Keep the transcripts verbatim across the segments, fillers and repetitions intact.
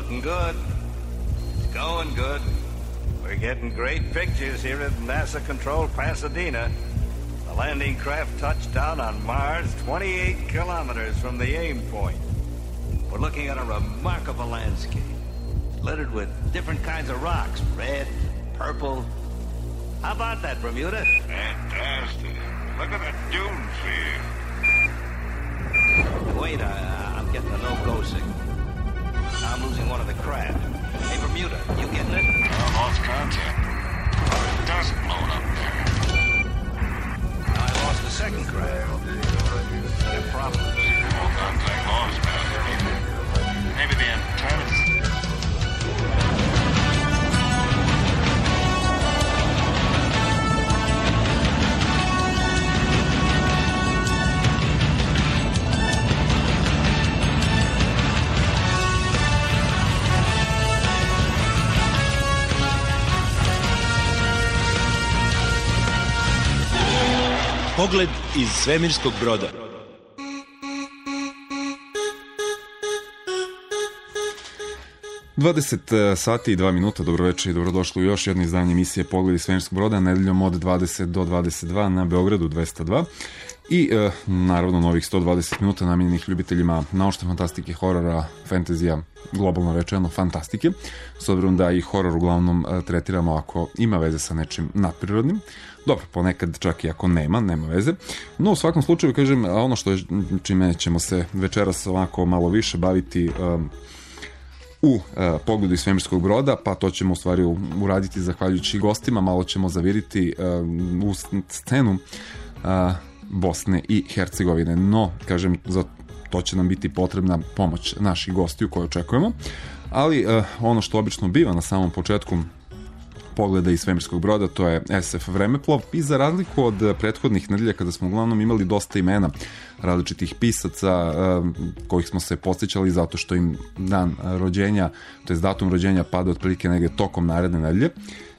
looking good. It's going good. We're getting great pictures here at NASA Control Pasadena. The landing craft touched down on Mars twenty-eight kilometers from the aim point. We're looking at a remarkable landscape, littered with different kinds of rocks, red, purple. How about that, Bermuda? Fantastic. Look at the dunes here. Wait, I, I'm getting a no-go signal. I'm losing one of the craft. Hey, Bermuda, you getting it? I lost contact. It doesn't blown up there. I lost the second craft. Got problems. All contact lost, man. Maybe the antennas. Pogled iz svemirskog broda. dvadeset sati i dva minuta, dobroveče i dobrodošli u još jedno izdanje emisije Pogled iz svemirskog broda, nedeljom od dvadeset do dvadeset dva na Beogradu dvesta dva. I e, naravno novih sto dvadeset minuta namijenjenih ljubiteljima naučne fantastike, horora, fantazija, globalno rečeno fantastike, s obzirom da i horor uglavnom e, tretiramo ako ima veze sa nečim nadprirodnim. Dobro, ponekad čak i ako nema, nema veze. No u svakom slučaju, kažem, ono što je, čime ćemo se večeras ovako malo više baviti um, u uh, pogledu iz svemirskog broda, pa to ćemo u stvari uraditi zahvaljujući gostima, malo ćemo zaviriti uh, u scenu uh, Bosne i Hercegovine. No, kažem, za to će nam biti potrebna pomoć naših gostiju koje očekujemo, ali uh, ono što obično biva na samom početku Pogleda iz svemirskog broda, to je es ef Vremeplov, i za razliku od prethodnih nedelja kada smo uglavnom imali dosta imena različitih pisaca kojih smo se podsjećali zato što im dan rođenja, to je datum rođenja pada otprilike negdje tokom naredne nedelje.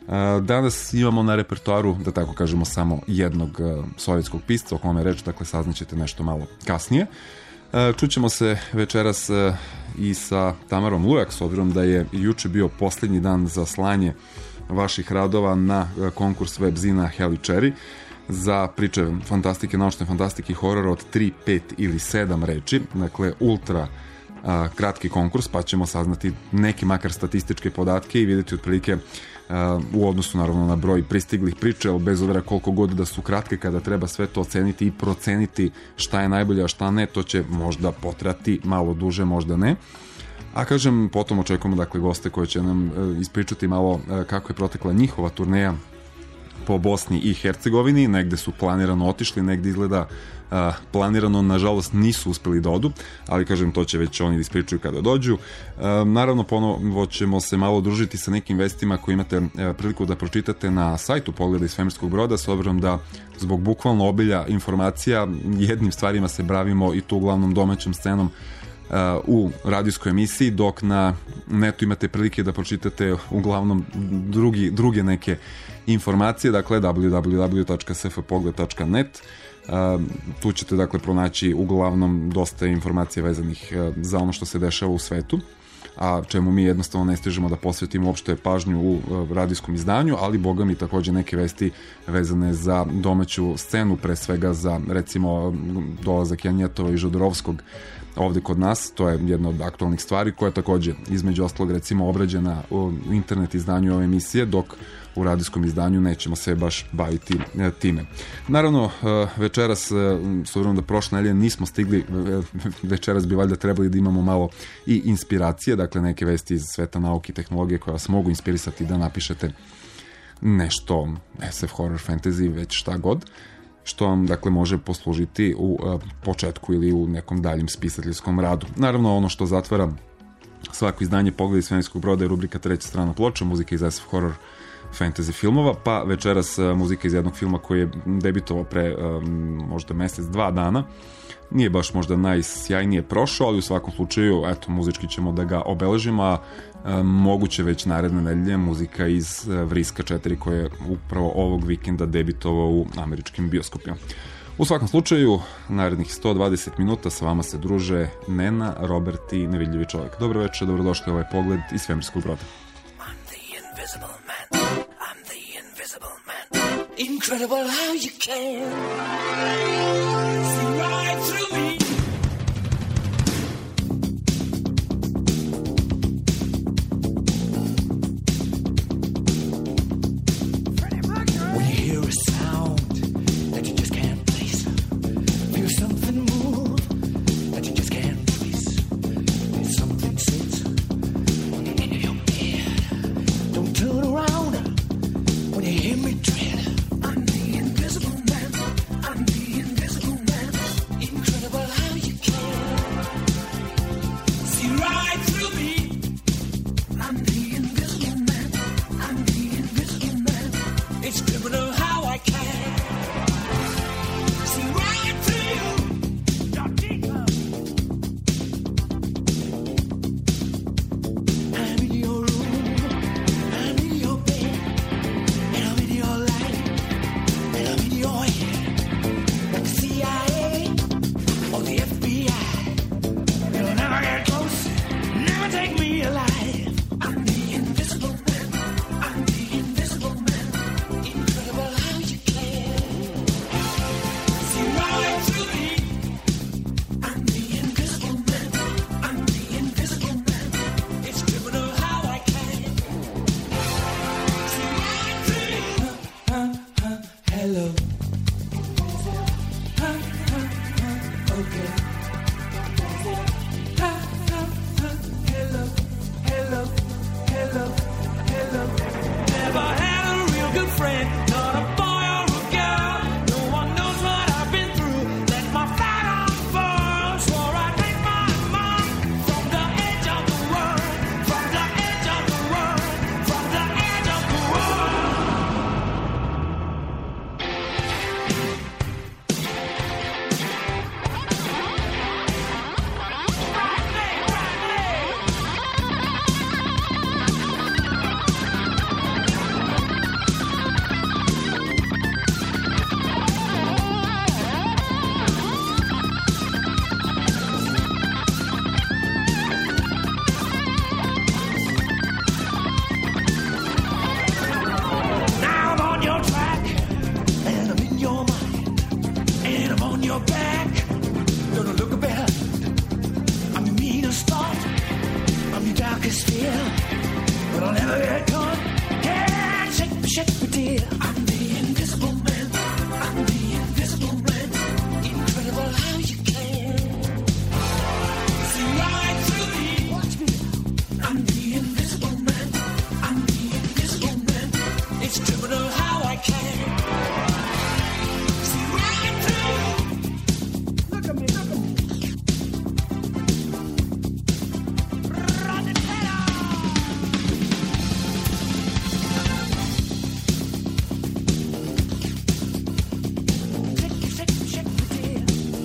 Danas imamo na repertoaru, da tako kažemo, samo jednog sovjetskog pisca, o kome je reč, dakle saznaćete nešto malo kasnije. Čućemo se večeras i sa Tamarom Lujak, s obzirom da je juče bio posljednji dan za slanje vaših radova na konkurs web zina Heli Cherry za priče fantastike, naučne fantastike i horora od tri, pet ili sedam reči, dakle ultra a, kratki konkurs, pa ćemo saznati neke makar statističke podatke i vidjeti otprilike a, u odnosu naravno na broj pristiglih priča, ali bez obzira koliko god da su kratke, kada treba sve to oceniti i proceniti šta je najbolje, a šta ne, to će možda potrati malo duže, možda ne. A kažem, potom očekujemo dakle goste koji će nam e, ispričati malo e, kako je protekla njihova turneja po Bosni i Hercegovini. Negde su planirano otišli, negde izgleda e, planirano, nažalost nisu uspeli da odu, ali kažem, to će već oni da ispričaju kada dođu. E, naravno, ponovo ćemo se malo družiti sa nekim vestima koje imate e, priliku da pročitate na sajtu Pogleda iz svemirskog broda, s obzirom da zbog bukvalno obilja informacija jednim stvarima se bavimo i to uglavnom domaćom scenom u radijskoj emisiji, dok na netu imate prilike da pročitate uglavnom drugi, druge neke informacije, dakle w w w tačka s f pogled tačka net. Tu ćete dakle pronaći uglavnom dosta informacija vezanih za ono što se dešava u svetu, a čemu mi jednostavno ne stižemo da posvetimo uopšte pažnju u radijskom izdanju, ali boga mi također neke vesti vezane za domaću scenu, pre svega za recimo dolazak Janjetova i Žodorovskog ovdje kod nas. To je jedna od aktualnih stvari koja je također između ostalog recimo obrađena u internet izdanju ove emisije, dok u radijskom izdanju nećemo se baš baviti time. Naravno, večeras, s obzirom da prošle nedelje nismo stigli, večeras bi valjda trebali da imamo malo i inspiracije, dakle neke vesti iz sveta nauke i tehnologije koje vas mogu inspirisati da napišete nešto es ef, horror, fantasy, već šta god, što vam dakle može poslužiti u uh, početku ili u nekom daljem spisateljskom radu. Naravno, ono što zatvara svako izdanje Pogled iz svemirskog broda je rubrika Treća strana ploča, muzika iz es ef horror fantasy filmova, pa večeras uh, muzika iz jednog filma koji je debitovao pre um, možda mjesec, dva dana. Nije baš možda najsjajnije prošao, ali u svakom slučaju, eto, muzički ćemo da ga obeležimo, a e, moguće već naredne nedelje muzika iz e, Vriska četiri, koja je upravo ovog vikenda debitovao u američkim bioskopima. U svakom slučaju, narednih sto dvadeset minuta sa vama se druže Nena, Robert i Nevidljivi čovjek. Dobro večer, dobrodošli u ovaj pogled iz svemirskog broda. Incredible how you can see right through me. When you hear a sound that you just can't place, feel something move that you just can't trace, feel something sit on the end of your bed. Don't turn around when you hear me tread. I'm the invisible man. I'm the invisible man. Incredible how you can see right through me. I'm the invisible man. I'm the invisible man. It's criminal how I can see right through you. Not deeper. I'm in your room. I'm in your bed. And I'm in your life. And I'm in your head. Like the C I A or the F B I. You'll never get close. Never take me alive. I'm the invisible man. I'm the invisible man. Incredible how you can see right through me. I'm the invisible man. I'm the invisible man. It's criminal how I can see right through you. Huh, huh, hello. Huh, huh, huh, okay. Huh, huh, huh, hello, hello, hello, hello. Never had a real good friend, not a boy or a girl. No one knows what I've been through. Let my flag unfurl. Swore I'd make my mark from the edge of the world, from the edge of the world, from the edge of the world. Now I'm on your track, and I'm in your mind, and I'm on your back. Gonna look behind. I'm your meanest thought, I'm your darkest fear, but I'll never get caught. Can't shake me, shake me, dear. I'm the invisible man. I'm the invisible man. Incredible how you can see right through me. Watch me. I'm the invisible man. I'm the invisible man. It's criminal how I can see right through you. Look at me, look at me. Shake me, shake me, shake me, dear.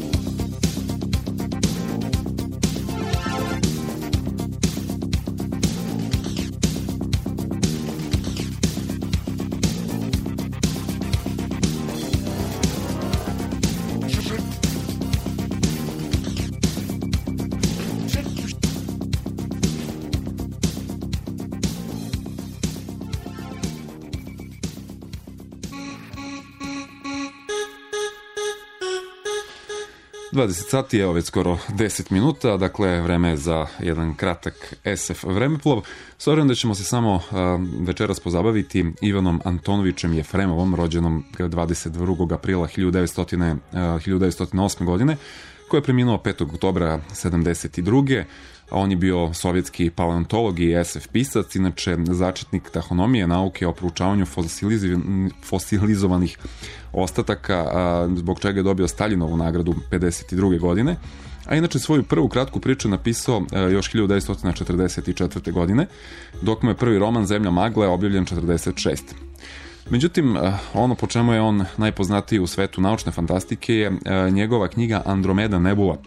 dvadeset sati, evo već skoro deset minuta, dakle vreme je za jedan kratak S F vremeplov. S obzirom da ćemo se samo uh, večeras pozabaviti Ivanom Antonovićem Jefremovom, rođenom dvadeset drugog aprila hiljadu devetsto osme godine, koji je preminuo petog oktobra sedamdeset druge On je bio sovjetski paleontolog i S F pisac, inače začetnik tahonomije, nauke o proučavanju fosilizovanih ostataka, zbog čega je dobio Staljinovu nagradu pedeset druge godine. A inače svoju prvu kratku priču napisao još hiljadu devetsto četrdeset četvrte godine, dok mu je prvi roman Zemlja magle objavljen četrdeset šeste. Međutim, ono po čemu je on najpoznatiji u svetu naučne fantastike je njegova knjiga Andromeda nebula,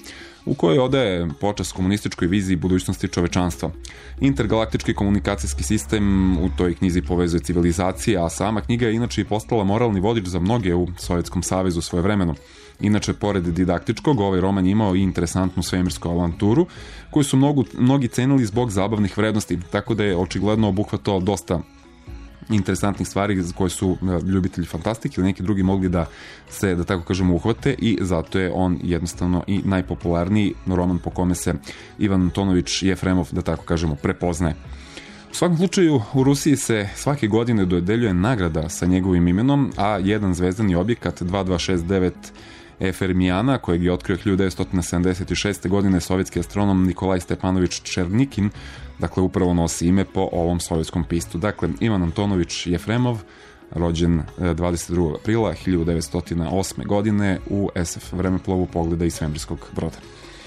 u kojoj odaje počast komunističkoj viziji budućnosti čovečanstva. Intergalaktički komunikacijski sistem u toj knjizi povezuje civilizacije, a sama knjiga je inače i postala moralni vodič za mnoge u Sovjetskom savezu svojevremeno. Inače, pored didaktičkog, ovaj roman je imao i interesantnu svemirsku avanturu, koju su mnogu, mnogi cenili zbog zabavnih vrednosti, tako da je očigledno obuhvatao dosta interesantnih stvari koje su ljubitelji fantastike ili neki drugi mogli da se, da tako kažemo, uhvate, i zato je on jednostavno i najpopularniji roman po kome se Ivan Antonović Jefremov, da tako kažemo, prepoznaje. U svakom slučaju, u Rusiji se svake godine dodeljuje nagrada sa njegovim imenom, a jedan zvezdani objekat dva dva šest devet Efermijana, kojeg je otkrio hiljadu devetsto sedamdeset šeste. godine sovjetski astronom Nikolaj Stepanović Černikin, dakle upravo nosi ime po ovom sovjetskom pistu. Dakle, Ivan Antonović Jefremov, rođen dvadeset drugog aprila hiljadu devetsto osme. godine u es ef vremeplovu Pogleda iz svemirskog broda.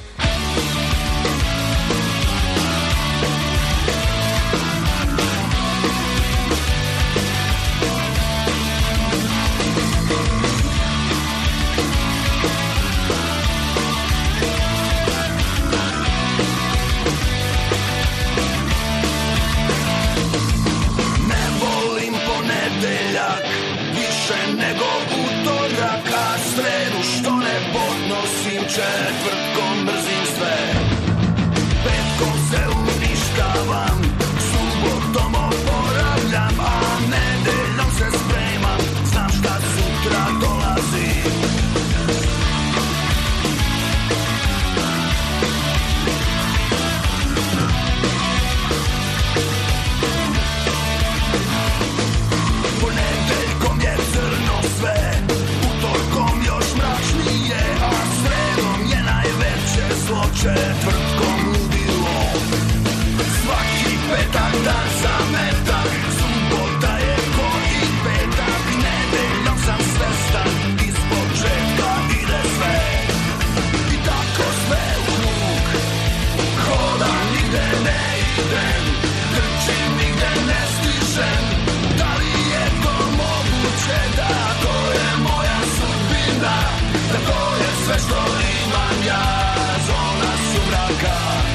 Četvrtkom mrzim sve, petkom se uništavam, subotom oporavljam, a nedeljom se spremam, znam šta sutra dolazi. Ponedeljkom je crno sve, utorkom još mračnije, a sredom je najveće zlo, četvrtkom ludilo. Svaki petak dan za metak, subota je ko i petak, nedeljom sam svestan, iz početka ide sve. I tako sve u krug, hodam, nigde ne idem, trčim, nigde ne stižem. Da li je to moguće, da to je moja sudbina, da to je sve što imam ja, zona sumraka.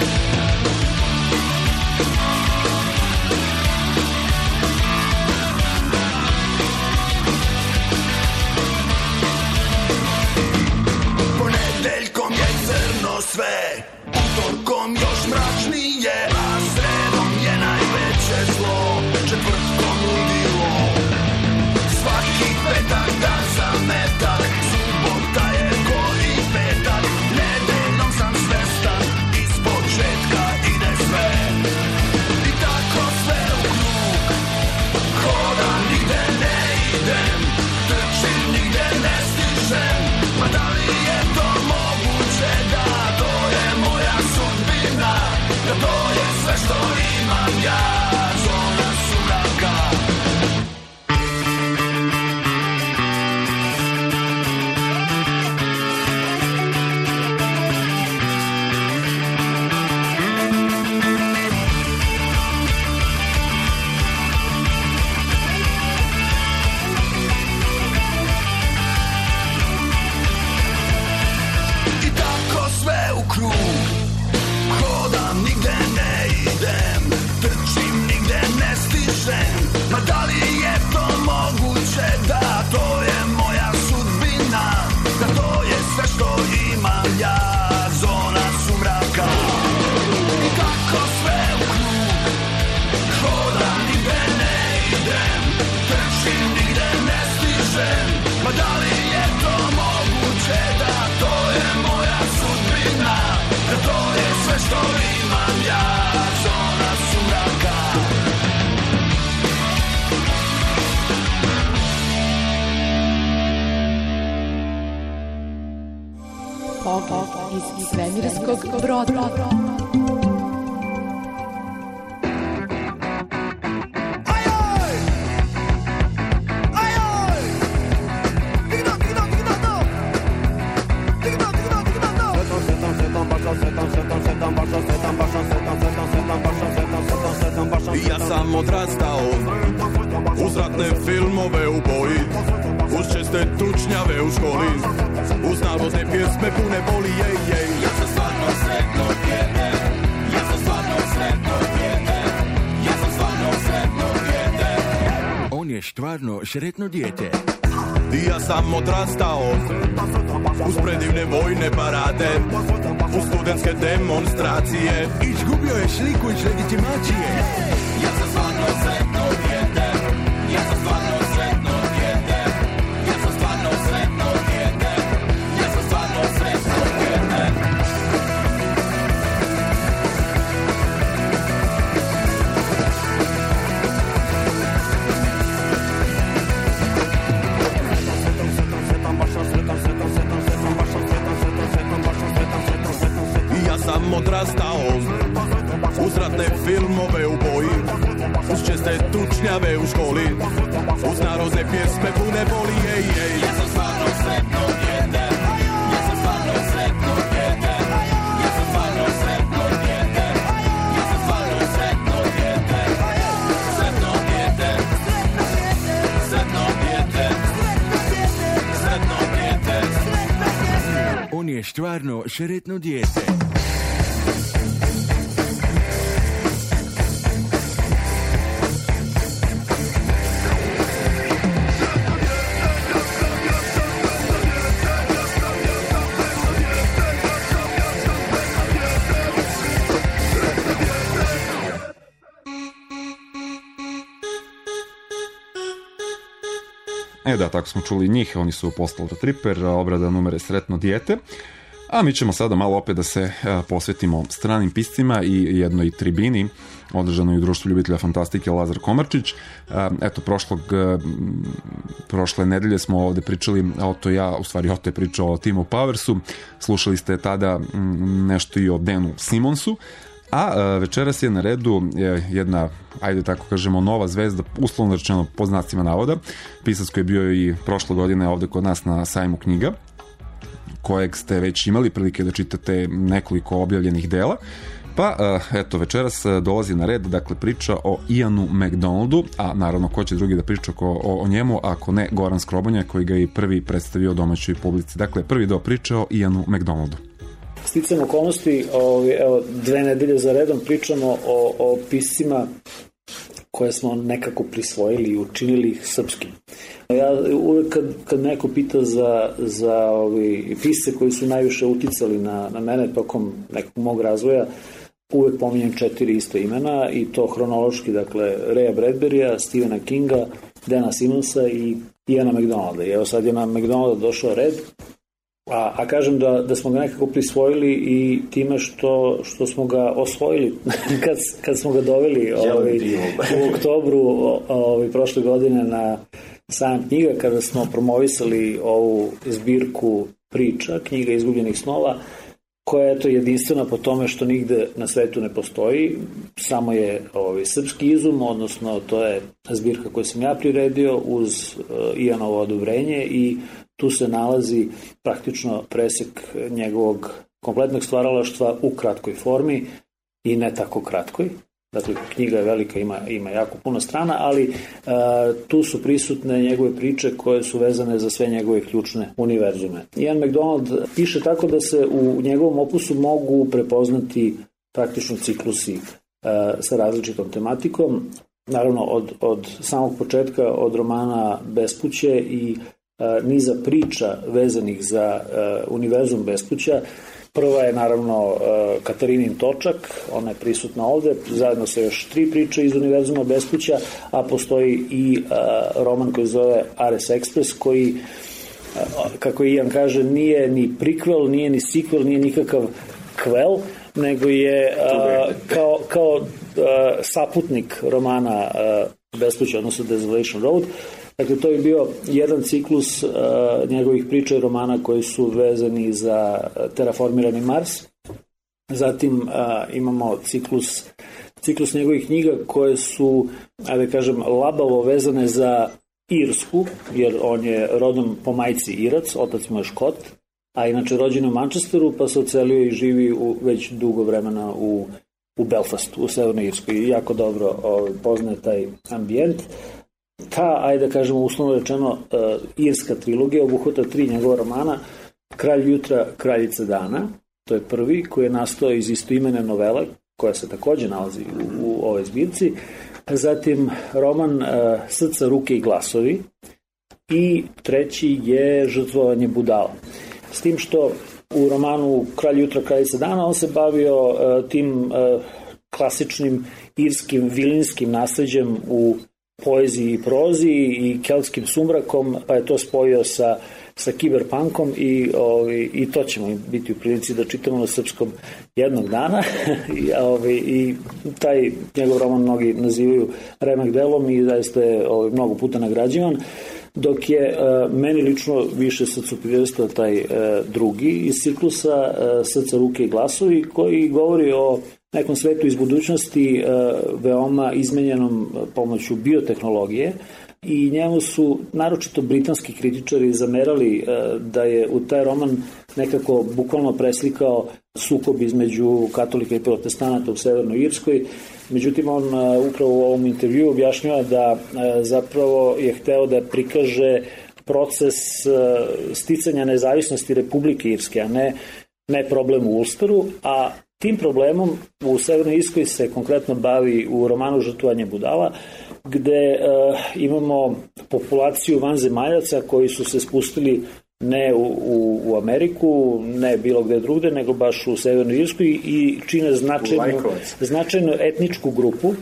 Ponedeljkom je crno sve, utorkom još mračnije, a sredom je najveće zlo, četvrtkom ludilo. Svaki petak dan za metak, subota je ko i petak, nedeljom sam svestan, iz početka ide sve. I tako sve u krug, hodam, nigde ne idem, trčim, nigde ne stižem. Ma da li je to moguće, da to je moja sudbina, da to je sve što imam ja, zona sumraka. I tako sve u krug, hodam, nigde ne idem, trčim, nigde ne stižem. Ma da li je to moguće, da to je moja sudbina, da to je sve što imam ja, zona sumraka. I tako sve u krug, hodam, nigde ne idem, trčim, nigde ne stižem. Ma da li je to moguće, da to je moja sudbina, da to je sve što imam ja, zona sumraka. Pogled iz svemirskog broda. Ja sam odrastao uz ratne filmove u boji, uz česte tučnjave u školi, uz navodne pjesme pune boli, jej, jej. Ja sam svako je stvarno sretno dijete. I ja sam odrastao uz predivne vojne parade, uz studentske demonstracije. Izgubio je sliku iz legitimacije. Ja sam stvarno sretno dijete. Ja sam stvarno sretno dijete. Ja sam stvarno sretno dijete. Ja sam stvarno sretno dijete. Ja sam odrastao uz ratne filmove u boji, uz česte tučnjave u školi, uz narodne pjesme pune boli. Ej, ej. Ja sam stvarno sretno dijete. Ja sam stvarno sretno dijete. Ja sam stvarno sretno dijete. Ja sam stvarno sretno dijete. Sretno dijete. Sretno dijete. Sretno dijete. On je stvarno sretno dijete. E da, tako smo čuli njih, oni su Postal the Tripper, obrada numere Sretno dijete. A mi ćemo sada malo opet da se posvetimo stranim piscima i jednoj tribini održanoj u Društvu ljubitelja fantastike Lazar Komarčić. Eto, prošlog, prošle nedelje smo ovde pričali, Oto ja, u stvari Oto je pričao o Timu Powersu, slušali ste tada nešto i o Danu Simonsu, a večeras je na redu jedna, ajde tako kažemo, nova zvezda, uslovno rečeno po znacima navoda, pisac koji je bio i prošle godine ovde kod nas na sajmu knjiga, kojeg ste već imali prilike da čitate nekoliko objavljenih dela. Pa, eto, večeras dolazi na red, dakle, priča o Ianu McDonaldu, a naravno, ko će drugi da priča o, o njemu, ako ne Goran Skrobonja, koji ga i prvi predstavio domaćoj publici. Dakle, prvi deo priče o Ianu McDonaldu. Sticam okolnosti, evo, dve nedelje za redom pričamo o, o piscima koje smo nekako prisvojili i učinili ih srpskim. Ja uvek kad, kad neko pita za, za ovi pisce koji su najviše uticali na, na mene tokom nekog mog razvoja, uvek pominjem četiri ista imena i to hronološki, dakle, Raya Bradburya, Stephena Kinga, Dana Simonsa i Iana McDonalda. I evo sad je na McDonalda došao red, a, a kažem da, da smo ga nekako prisvojili i time što, što smo ga osvojili kad, kad smo ga doveli ovaj, u oktobru ovaj, prošle godine na sajam knjiga, kada smo promovisali ovu zbirku priča, knjiga izgubljenih snova, koja je to jedinstvena po tome što nigde na svetu ne postoji, samo je ovaj, srpski izum, odnosno to je zbirka koju sam ja priredio uz uh, Ianovo odobrenje i tu se nalazi praktično presek njegovog kompletnog stvaralaštva u kratkoj formi i ne tako kratkoj. Dakle, knjiga je velika, ima, ima jako puno strana, ali uh, tu su prisutne njegove priče koje su vezane za sve njegove ključne univerzume. Ian McDonald piše tako da se u njegovom opusu mogu prepoznati praktično ciklusi uh, sa različitom tematikom. Naravno, od, od samog početka, od romana Bespuće i uh, niza priča vezanih za uh, univerzum Bespuća. Prva je naravno Katarinin točak, ona je prisutna ovde, zajedno sa još tri priče iz univerzuma Bespuća, a postoji i roman koji zove Ares Express, koji, kako Ian kaže, nije ni prikvel, nije ni sequel, nije nikakav kvel, nego je kao, kao saputnik romana Bespuća, odnosno Desolation Road. Dakle, to je bio jedan ciklus uh, njegovih priča i romana koji su vezani za terraformirani Mars. Zatim uh, imamo ciklus, ciklus njegovih knjiga koje su, ajde kažem, labavo vezane za Irsku, jer on je rodom po majci Irac, otac mu je Škot, a inače rođen u Manchesteru, pa se ocelio i živi u, već dugo vremena u, u Belfastu, u Severnoj Irskoj, i jako dobro ovaj, poznaje taj ambijent. Ta, ajde da kažemo, uslovno rečeno, uh, irska trilogija obuhvata tri njegova romana: Kralj jutra, Kraljica dana, to je prvi, koji je nastao iz istoimene novele, koja se takođe nalazi u, u ovoj zbirci. zatim roman uh, Srca, ruke i glasovi i treći je Žrtvovanje budala. S tim što u romanu Kralj jutra, kraljica dana on se bavio uh, tim uh, klasičnim irskim vilinskim nasleđem u poeziji i prozi i keltskim sumrakom, pa je to spojio sa, sa kiberpunkom i, ovi, i to ćemo biti u prilici da čitamo na srpskom jednog dana. I, ovi, i taj njegov roman mnogi nazivaju remek delom i zaista je ovi, mnogo puta nagrađivan, dok je uh, meni lično više srcu prirastao taj uh, drugi iz ciklusa uh, Srca, ruke i glasovi, koji govori o nekom svetu iz budućnosti veoma izmenjenom pomoću biotehnologije i njemu su naročito britanski kritičari zamerali da je u taj roman nekako bukvalno preslikao sukob između katolika i protestanata u Severnoj Irskoj. Međutim, on upravo u ovom intervju objašnjava da zapravo je hteo da prikaže proces sticanja nezavisnosti Republike Irske, a ne, ne problem u Ulsteru, a tim problemom u Severnoj Irskoj se konkretno bavi u romanu Žrtvovanje budala, gde uh, imamo populaciju vanzemaljaca koji su se spustili ne u, u, u Ameriku, ne bilo gde drugde, nego baš u Severnoj Irskoj i čine značajnu, značajnu etničku grupu.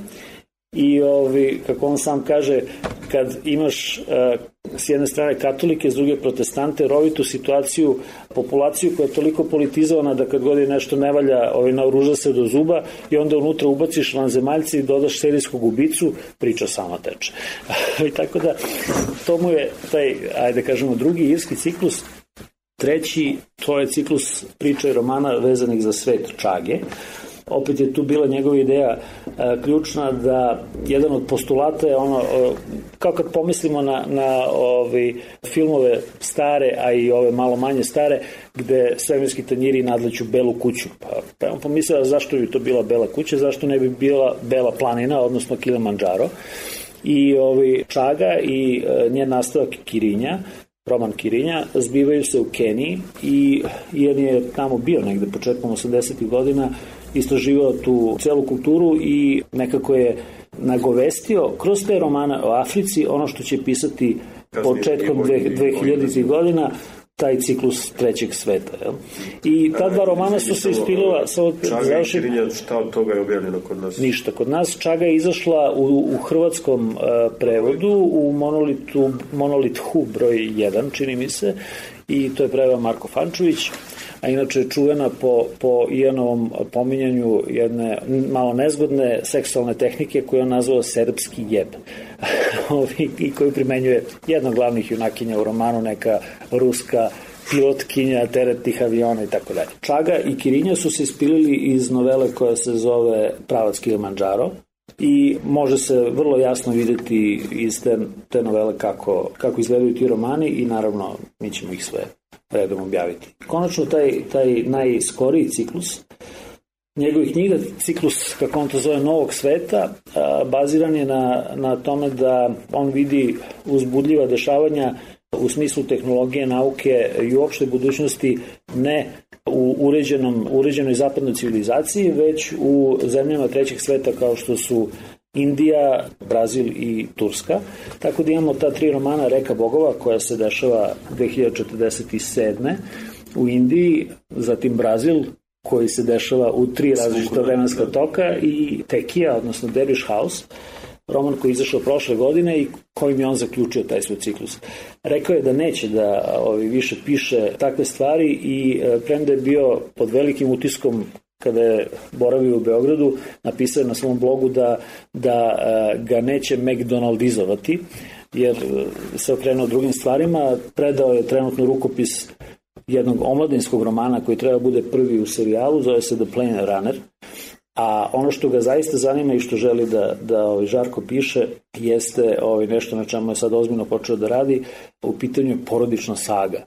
I ovi, kako on sam kaže, kad imaš uh, s jedne strane katolike, s druge protestante, rovitu situaciju, populaciju koja je toliko politizovana da kad god je nešto ne valja, ovi, naoruža se do zuba i onda unutra ubaciš vanzemaljci i dodaš serijskog ubicu, priča sama teče. I tako da, to mu je taj, ajde kažemo, drugi irski ciklus. Treći, to je ciklus priča i romana vezanih za svet Čage. Opet je tu bila njegova ideja e, ključna da jedan od postulata je ono, e, kao kad pomislimo na, na ovi filmove stare, a i ove malo manje stare, gde svemirski tanjiri nadleću belu kuću. Pa, pa on pomislio zašto bi to bila bela kuća, zašto ne bi bila bela planina, odnosno Kilimandžaro. I ovi, Čaga i e, njen nastavak Kirinja, roman Kirinja, zbivaju se u Keniji i Ian je tamo bio negde početkom osamdesetih godina, istraživao tu celu kulturu i nekako je nagovestio kroz te romane o Africi ono što će pisati početkom dve hiljaditih godina, taj ciklus trećeg sveta. Jel? I ta dva romana su se ispilila... Čaga i Kirinja, šta od toga je objavljeno kod nas? Ništa. Kod nas Čaga je izašla u, u hrvatskom uh, prevodu, u monolitu, monolit Hu broj jedan, čini mi se, i to je preveo Marko Fančović, a inače je čuvena po, po Ianovom pominjanju jedne malo nezgodne seksualne tehnike koju on nazvao serbski jeb i koju primenjuje jedna od glavnih junakinja u romanu, neka ruska pilotkinja teretnih aviona i tako dalje. Čaga i Kirinja su se ispilili iz novele koja se zove Pravac Kilimandžaro i može se vrlo jasno videti iz te, te novele kako, kako izgledaju ti romani i naravno mi ćemo ih sve redom objaviti. Konačno taj, taj najskoriji ciklus, njegovih knjiga, ciklus, kako on to zove, Novog sveta, a, baziran je na, na tome da on vidi uzbudljiva dešavanja u smislu tehnologije, nauke i uopšte budućnosti ne u uređenom, uređenoj zapadnoj civilizaciji, već u zemljama trećeg sveta kao što su Indija, Brazil i Turska. Tako da imamo ta tri romana Reka bogova koja se dešava dve hiljade četrdeset sedme u Indiji, zatim Brazil koji se dešava u tri različita vremenska toka i Tekija, odnosno Derviš House, roman koji je izašao prošle godine i kojim je on zaključio taj svoj ciklus. Rekao je da neće da ovi, više piše takve stvari i premda je bio pod velikim utiskom kada je boravio u Beogradu, napisao je na svom blogu da, da ga neće McDonaldizovati, jer se okrenuo drugim stvarima. Predao je trenutno rukopis jednog omladinskog romana koji treba bude prvi u serijalu, zove se The Plane Runner, a ono što ga zaista zanima i što želi da, da ovaj Žarko piše jeste ovaj nešto na čemu je sad ozbiljno počeo da radi, u pitanju je porodična saga.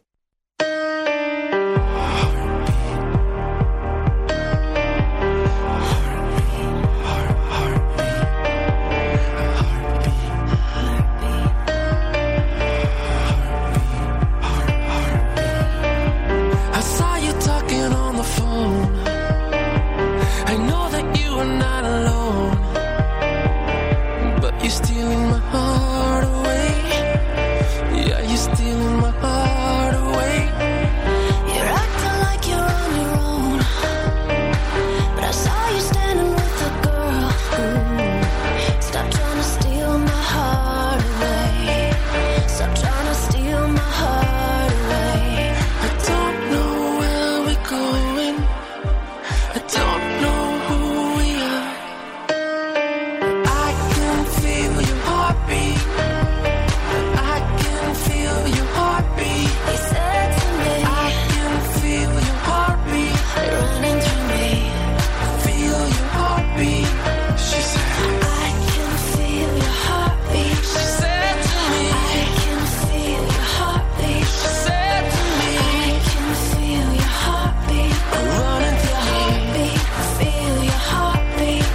stealing my heart away. Yeah, you're stealing my heart away. You're acting like you're on your own, but I saw you standing with a girl. Ooh, stop trying to steal my heart away. Stop trying to steal my heart away. I don't know where we're going. I don't know who we are. I can feel your heartbeat. I can feel your heartbeat. He said to me, I can feel your heartbeat running through me. Feel your heartbeat. She said, I can feel your heartbeat. She said to me, I can feel your heartbeat. She said to me, I can feel your heartbeat running through me. Feel your heartbeat.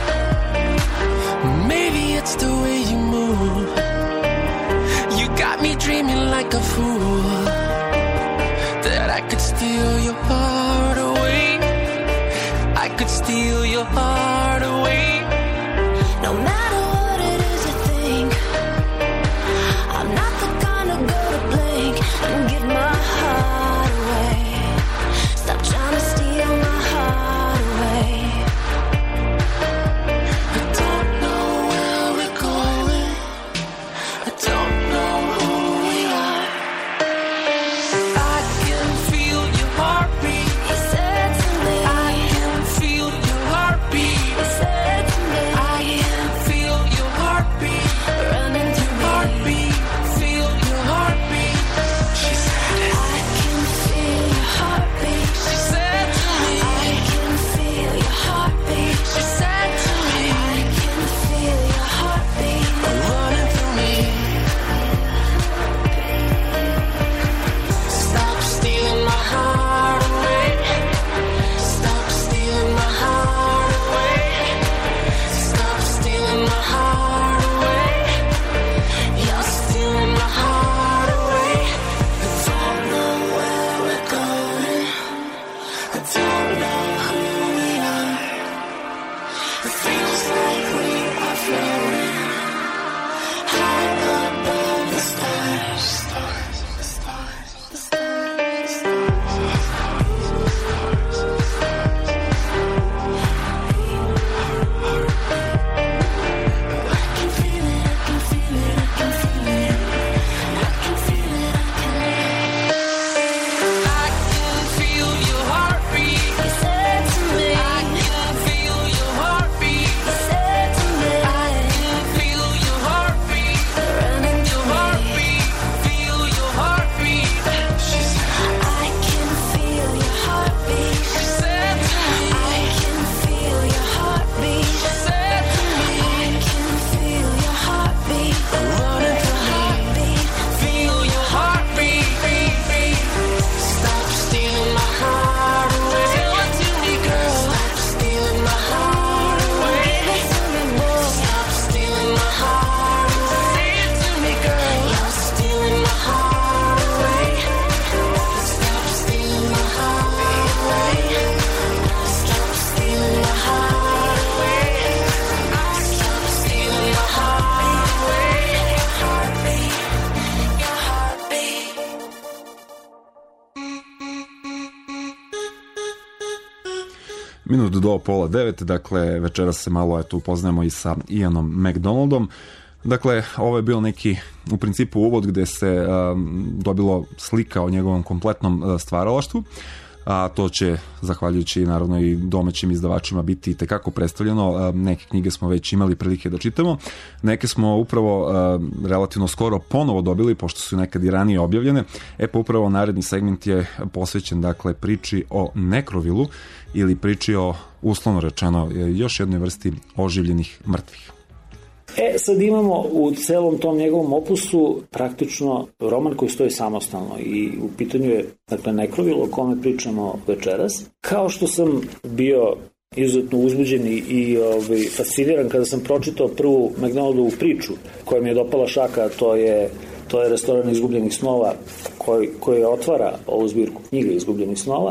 Maybe it's the way you move. You got me dreaming like a fool that I could steal your heart away. I could steal your heart away. No matter what it is you think, I'm not the kind of girl to blink and give my heart away. Stop trying to steal my heart away. I don't know where we're going. I don't know who we are. I can feel your heartbeat. He said to me, I can feel your heartbeat. He said to me, I can feel your heartbeat running through me. Heartbeat, feel your heartbeat. She said, I can feel your heartbeat. She said to me, I can feel your heartbeat. She said to me, I can feel your heartbeat running through me. Stop stealing my heart away. Stop stealing my heart away. Stop stealing my heart away. You're stealing my heart away. I don't know where we're going. I don't know who we are. It feels like we are floating high above the stars. Stars, the stars, the stars, the I can feel it, I can feel it, I can feel it. I can feel it, I can. I can feel your heartbeat. He said to me, I can feel your heartbeat. He said to me, I can feel your heartbeat running your heartbeat. Feel your heartbeat. She said, I can feel your heartbeat. She said to me, I can feel your heartbeat. She said to me, I can feel your heartbeat running through heartbeat. Feel your heartbeat. Stop stealing my heart away. Tell it to me, girl. Stop stealing my heart away. Give it to me more. Stop stealing my heart away. Say it to me, girl. You're stealing my heart away. Stop stealing my heart away. Stop stealing my heart away. Stop stealing my heart away. Your heartbeat, your heartbeat. Minut do pola devet, dakle večeras se malo eto upoznajemo i sa Ianom McDonaldom. Dakle, ovo je bio neki u principu uvod gde se um, dobilo slika o njegovom kompletnom uh, stvaralaštvu, a to će, zahvaljujući naravno i domaćim izdavačima, biti tekako predstavljeno. Uh, neke knjige smo već imali prilike da čitamo, neke smo upravo uh, relativno skoro ponovo dobili, pošto su nekad i ranije objavljene. E pa upravo naredni segment je posvećen dakle priči o nekrovilu ili priči o, uslovno rečeno, još jednoj vrsti oživljenih mrtvih. E, sad imamo u celom tom njegovom opusu praktično roman koji stoji samostalno i u pitanju je, dakle, nekrovilo o kome pričamo večeras. Kao što sam bio izuzetno uzbuđen i, i ovaj, fasciniran kada sam pročitao prvu McDonaldovu priču koja mi je dopala šaka, to je, to je Restoran izgubljenih snova koji, koji otvara ovu zbirku knjiga izgubljenih snova.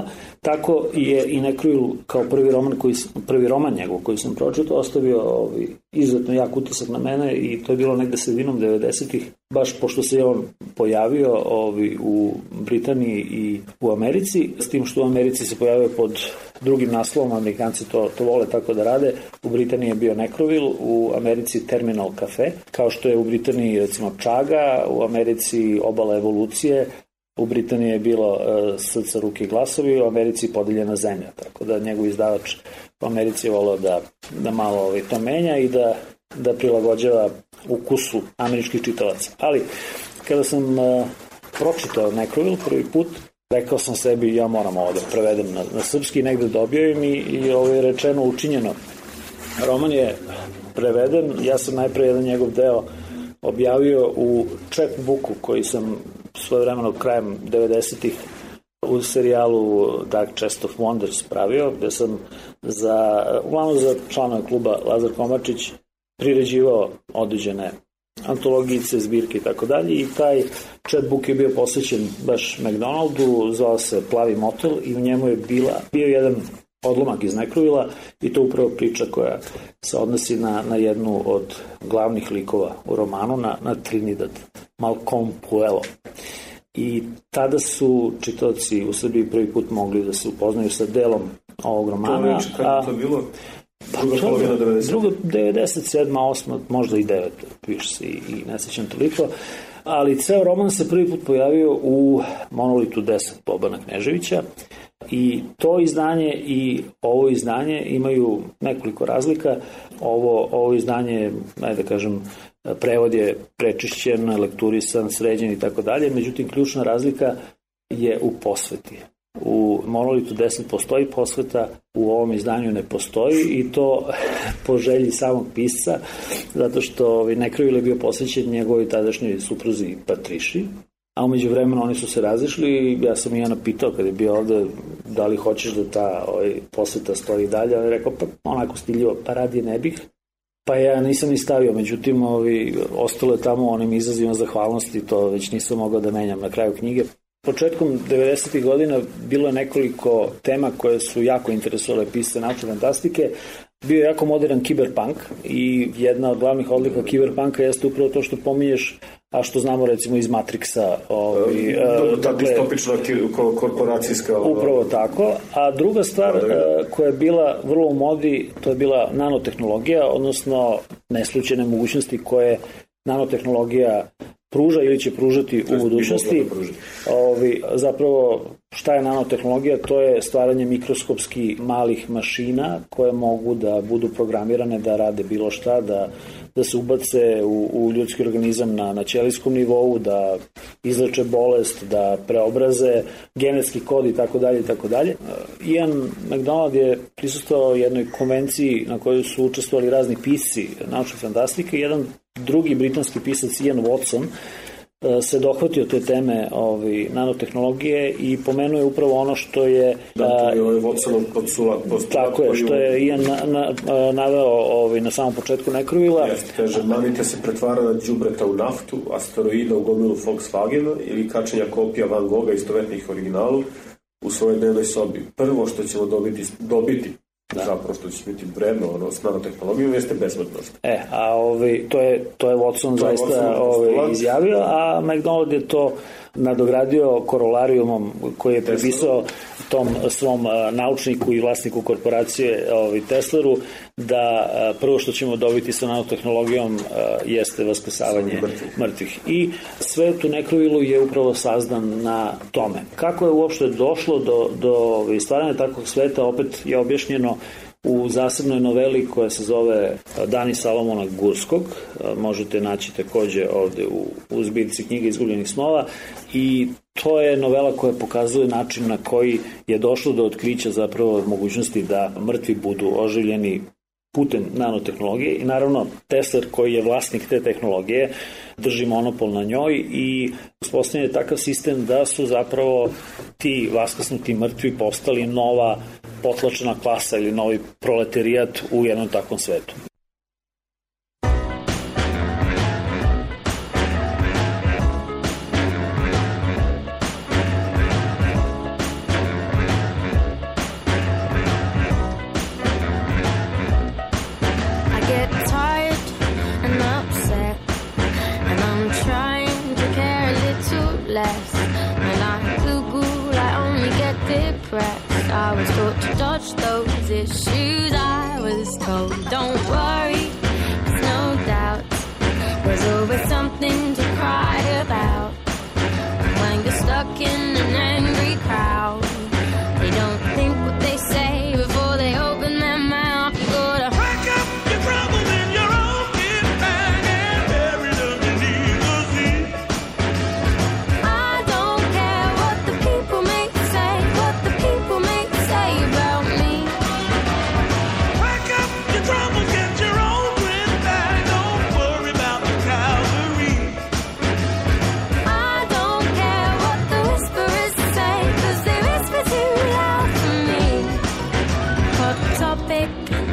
tako je i Necroville kao prvi roman, koji, prvi roman njegov koji sam pročitao ostavio ovaj, izuzetno jak utisak na mene i to je bilo negde sredinom devedesetih, baš pošto se je on pojavio ovaj, u Britaniji i u Americi, s tim što u Americi se pojavio pod drugim naslovom, Amerikanci to, to vole tako da rade. U Britaniji je bio Necroville, u Americi Terminal Cafe, kao što je u Britaniji recimo Čaga, u Americi Obala evolucije, u Britaniji je bilo uh, Srca, ruke i glasovi, u Americi Podeljena zemlja, tako da njegov izdavač u Americi je volao da, da malo ovaj, to menja i da, da prilagođava ukusu američkih čitalaca. Ali, kada sam uh, pročitao Necroville prvi put, rekao sam sebi, ja moram ovo da prevedem na, na srpski, negde dobio im i, i ovo je rečeno, učinjeno. Roman je preveden, ja sam najpre jedan njegov deo objavio u chapbooku koji sam svoje vremeno krajem devedesetih u serijalu Dark Chest of Wonders pravio, gde sam za, uglavnom za članove kluba Lazar Komačić priređivao određene antologijice, zbirke i tako dalje i taj chapbook je bio posvećen baš McDonaldu, zvao se Plavi motel i u njemu je bila, bio jedan odlomak iz Necrovilla i to upravo priča koja se odnosi na, na jednu od glavnih likova u romanu, na, na Trinidad, Malcolm Puelo. I tada su čitaoci u Srbiji prvi put mogli da se upoznaju sa delom ovog romana. To neće kada to bilo? Druga polovina devedeset. Druga devedeset sedma, osma, možda i deveta, piše se i, i ne sećam toliko. Ali ceo roman se prvi put pojavio u Monolitu deset Bobana Kneževića i to izdanje i ovo izdanje imaju nekoliko razlika. Ovo, ovo izdanje, ajde da kažem, prevod je prečišćen, lekturisan, sređen i tako dalje, međutim ključna razlika je u posveti. U Monolitu deset postoji posveta, u ovom izdanju ne postoji i to po želji samog pisca, zato što Necroville je bio posvećen njegovoj tadašnjoj supruzi Patriši, a umeđu vremenu oni su se razišli i ja sam i Jana pitao kad je bio ovde da li hoćeš da ta ovaj, posveta stoji dalje, on je rekao pa onako stiljivo, pa radije ne bih. Pa ja nisam ni stavio, međutim ovi, ostalo je tamo onim izazivima zahvalnosti, to već nisam mogao da menjam na kraju knjige. Početkom devedesetih godina bilo je nekoliko tema koje su jako interesovale pisce naučne fantastike. Bio je jako modern kiberpunk i jedna od glavnih odlika kiberpunka jeste upravo to što pominješ, a što znamo recimo iz Matrixa. Ovaj, ta distopična korporacijska... Upravo tako. A druga stvar koja je bila vrlo u modi, to je bila nanotehnologija, odnosno neslučajne mogućnosti koje nanotehnologija pruža ili će pružati u budućnosti. Ovi, zapravo, šta je nanotehnologija? To je stvaranje mikroskopski malih mašina koje mogu da budu programirane da rade bilo šta, da, da se ubace u, u ljudski organizam na, na ćelijskom nivou, da izleče bolest, da preobraze genetski kod i tako dalje i tako dalje. Ian McDonald je prisustvovao jednoj konvenciji na kojoj su učestvovali razni pisci naučne fantastike. Jedan drugi britanski pisac Ian Watson se dohvatio te teme ovaj, nanotehnologije i pomenuo je upravo ono što je... Da, to je ovaj Watsonov postulat. Tako je, što je Ian na, na, naveo ovaj, na samom početku Necrovilla. Jeste, kaže, Manita se pretvara na đubreta u naftu, asteroida u gomilu Volkswagena ili kačenja kopija Van Gogha istovetnih originalu u svojoj dnevnoj sobi. Prvo što ćemo dobiti, dobiti da. Zapravo što će biti vredno ono, s nanotehnologijom jeste bezbednost. E, a ovaj, to, je, to je Watson to zaista je Watson ovaj, izjavio, a McDonald je to nadogradio korolarijumom koji je prepisao tom svom a, naučniku i vlasniku korporacije ovaj, Teslaru, da a, prvo što ćemo dobiti sa nanotehnologijom a, jeste vaskrsavanje mrtvih. mrtvih. I svet u Necrovilleu je upravo sazdan na tome. Kako je uopšte došlo do, do stvaranja takvog sveta, opet je objašnjeno u zasebnoj noveli koja se zove Dani Salomona Gurskog. Možete naći takođe ovde u, u zbirci knjige Izgubljenih snova i to je novela koja pokazuje način na koji je došlo do otkrića zapravo mogućnosti da mrtvi budu oživljeni putem nanotehnologije i naravno Tesla koji je vlasnik te tehnologije drži monopol na njoj i uspostavljen je takav sistem da su zapravo ti vaskrsnuti mrtvi postali nova potlačena klasa ili novi proletarijat u jednom takvom svetu. less. When I'm too cool, I only get depressed. I was taught to dodge those issues. I was told, don't worry, there's no doubt. There's always something to cry about. When you're stuck in an angry crowd, they don't think what they say before they open their mouth. You gotta pack up your troubles in your own kit bag and bury them beneath the sea. I don't care what the people may say, what the people may say about me. Pack up your troubles, get your own grit bag. Don't worry about the cavalry. I don't care what the whisperers say, 'cause they whisper too loud for me. Hot topic,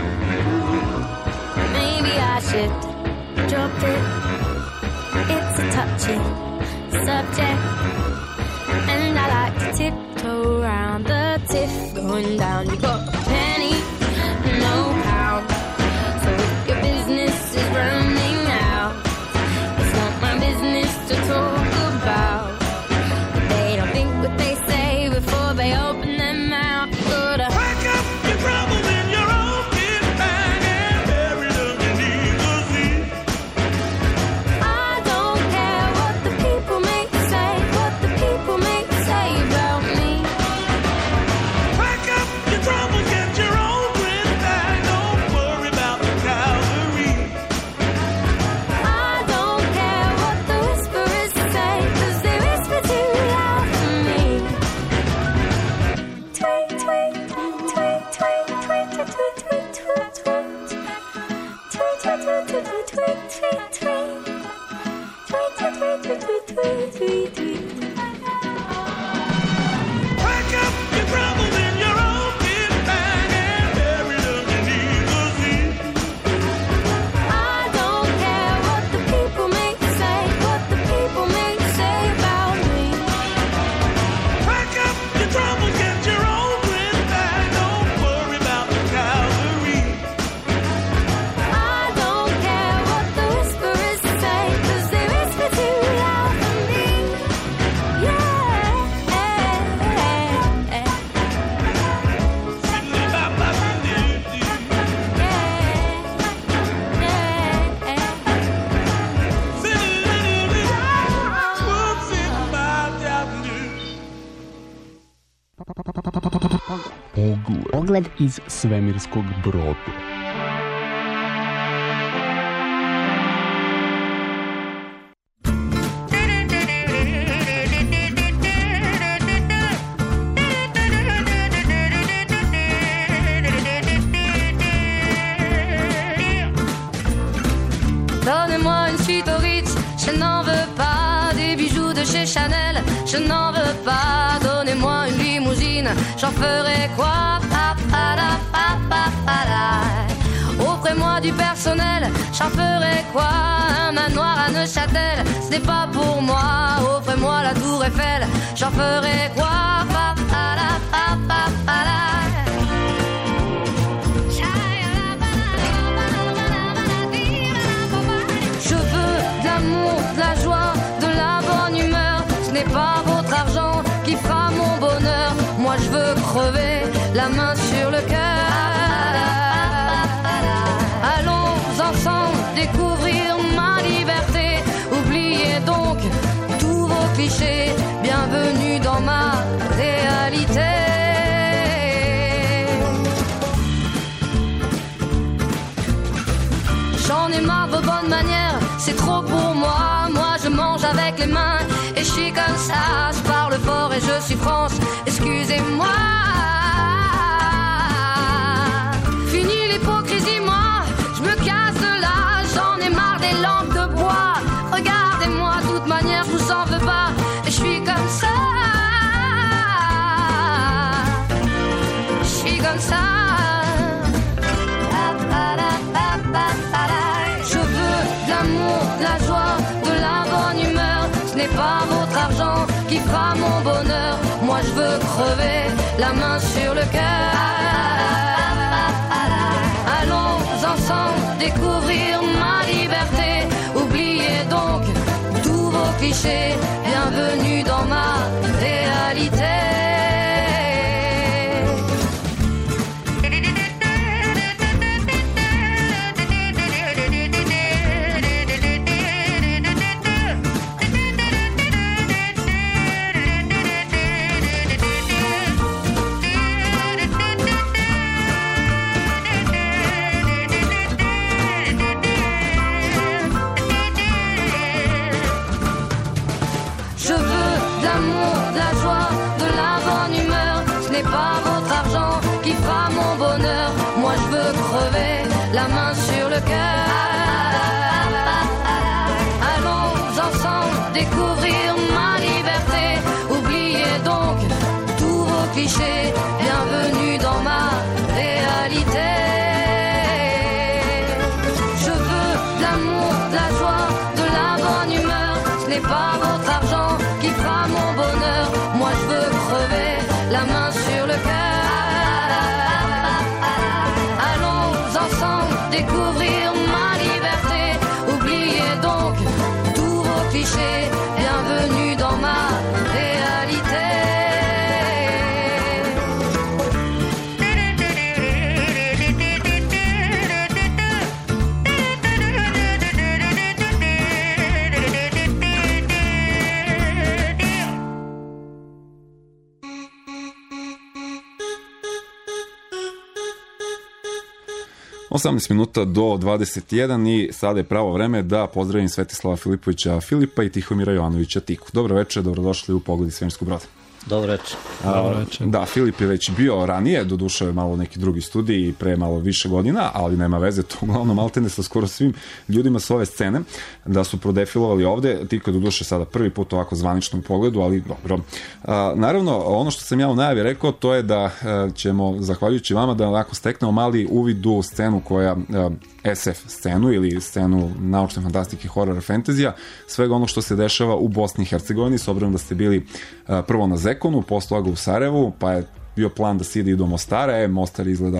maybe I should drop it. It's a touchy subject, and I like to tiptoe around the tiff going down. You got a penny, no pound. So if your business is running out, it's not my business to talk about. They don't think what they say before they open their mouth. You gotta pack up your troubles in your own kit bag and bury them beneath the sea. I don't care what the people may say, what the people may say about me. Pack up your troubles, get your own grit bag. Don't worry about the cavalry. I don't care what the whisperers say, 'cause they whisper too loud for me. Tweet, tweet, tweet, tweet, tweet, tweet, tweet, tweet, tweet, tweet. Tweet, tweet, tweet, tweet, tweet, tweet, tweet, tweet. Tweet, tweet, tweet, tweet, tweet, tweet, tweet. Pack up your troubles in your own kit bag and bury them beneath the sea. I don't care what the people may say, what the people may say about me. Pack up your troubles, get your own grit bag. Don't worry about the cavalry. I don't care what the whisperers say, 'cause they whisper too loud for me. Yeah. Pogled. Pogled iz svemirskog broda. Donnez-moi une suite au Ritz, je n'en veux pas. Des bijoux de chez Chanel, je n'en veux pas. Donnez-moi une limousine, j'en ferai quoi? Pa, pa, la, pa, pa, pa, la. Offrez-moi du personnel, j'en ferai quoi? Un manoir à Neuchâtel, ce n'est pas pour moi. Offrez-moi la tour Eiffel, j'en ferai quoi? Pa, pa, la, pa, pa, pa, la. Je veux de l'amour, de la joie, de la bonne humeur. Ce n'est pas votre argent qui fera mon bonheur. Moi je veux crever la main sur le cœur. Allons ensemble découvrir ma liberté. Oubliez donc tous vos clichés. Bienvenue dans ma réalité. J'en ai marre de bonnes manières, c'est trop pour moi. Moi je mange avec les mains et je suis comme ça. Je parle fort et je suis France, excusez-moi. Fini l'hypocrisie, moi, je me casse de là. J'en ai marre des lampes de bois. Regardez-moi, de toute manière je vous en veux pas. Et je suis comme ça. Je suis comme ça. Je veux de l'amour, de la joie, de la bonne humeur. Ce n'est pas votre argent qui fera mon bonheur. Moi je veux crever la main sur le cœur. Allons ensemble découvrir ma liberté. Oubliez donc tous vos clichés. Bienvenue dans découvrir ma liberté. Oubliez donc tous vos clichés, bienvenue dans ma réalité. Je veux de l'amour, de la joie, de la bonne humeur. Ce n'est pas votre argent qui fera mon bonheur. Moi je veux crever la main sur le cœur. Allons ensemble découvrir ma liberté. Oubliez donc tous vos clichés, bienvenue dans ma réalité. osamnaest minuta do dvadeset jedan i sada je pravo vreme da pozdravim Svetislava Filipovića Filipa i Tihomira Jovanovića Tiku. Dobro večer, dobrodošli u Pogled iz svemirskog broda. Dobro večer. A, da, Filip je već bio ranije, doduše malo neki drugi studij pre malo više godina, ali nema veze, to uglavnom maltene sa skoro svim ljudima s ove scene da su prodefilovali ovde, Tiko doduše sada prvi put ovako zvaničnom Pogledu, ali dobro. A, naravno, ono što sam ja u najavi rekao, to je da a, ćemo, zahvaljujući vama, da onako steknemo mali uvid u scenu koja a, es ef scenu ili scenu naučne fantastike, horora, fantazija, svega ono što se dešava u Bosni i Hercegovini, s obzirom da ste bili a, prvo na Zekonu, posle toga u Sarajevu, pa je bio plan da se ide i do Mostara, e, Mostar izgleda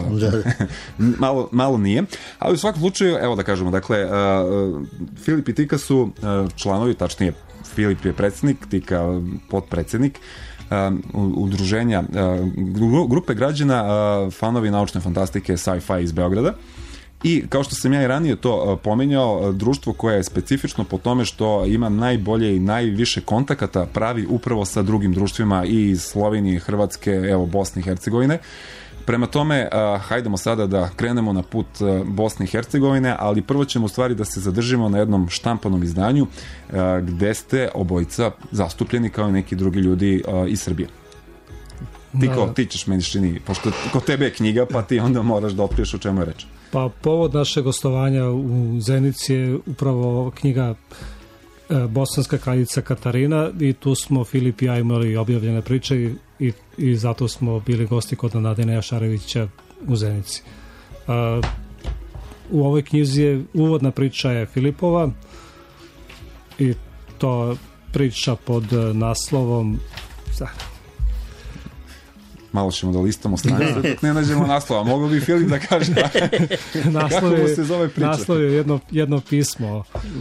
malo, malo nije, ali u svakom slučaju, evo da kažemo, dakle, uh, Filip i Tika su uh, članovi, tačnije Filip je predsjednik, Tika potpredsjednik uh, udruženja, uh, grupe građana uh, fanovi naučne fantastike sci-fi iz Beograda. I kao što sam ja i ranije to pominjao, društvo koje je specifično po tome što ima najbolje i najviše kontakata pravi upravo sa drugim društvima i iz Slovenije, Hrvatske, evo Bosne i Hercegovine. Prema tome, hajdemo sada da krenemo na put Bosne i Hercegovine, ali prvo ćemo u stvari da se zadržimo na jednom štampanom izdanju gde ste obojica zastupljeni kao i neki drugi ljudi iz Srbije. Tiko, ti ćeš meni čini, pošto kod tebe je knjiga, pa ti onda moraš da otkriješ o čemu je reč. Pa povod našeg gostovanja u Zenici je upravo knjiga e, Bosanska kraljica Katarina i tu smo Filip i ja imali objavljene priče i, i, i zato smo bili gosti kod Nadine Jašarevića u Zenici. E, u ovoj knjizi je uvodna priča je Filipova i to priča pod naslovom malo ćemo da listamo stranice dok ne nađemo naslova. Mogu bi Filip da kaže naslov kako se zove priča. Naslov je jedno, jedno pismo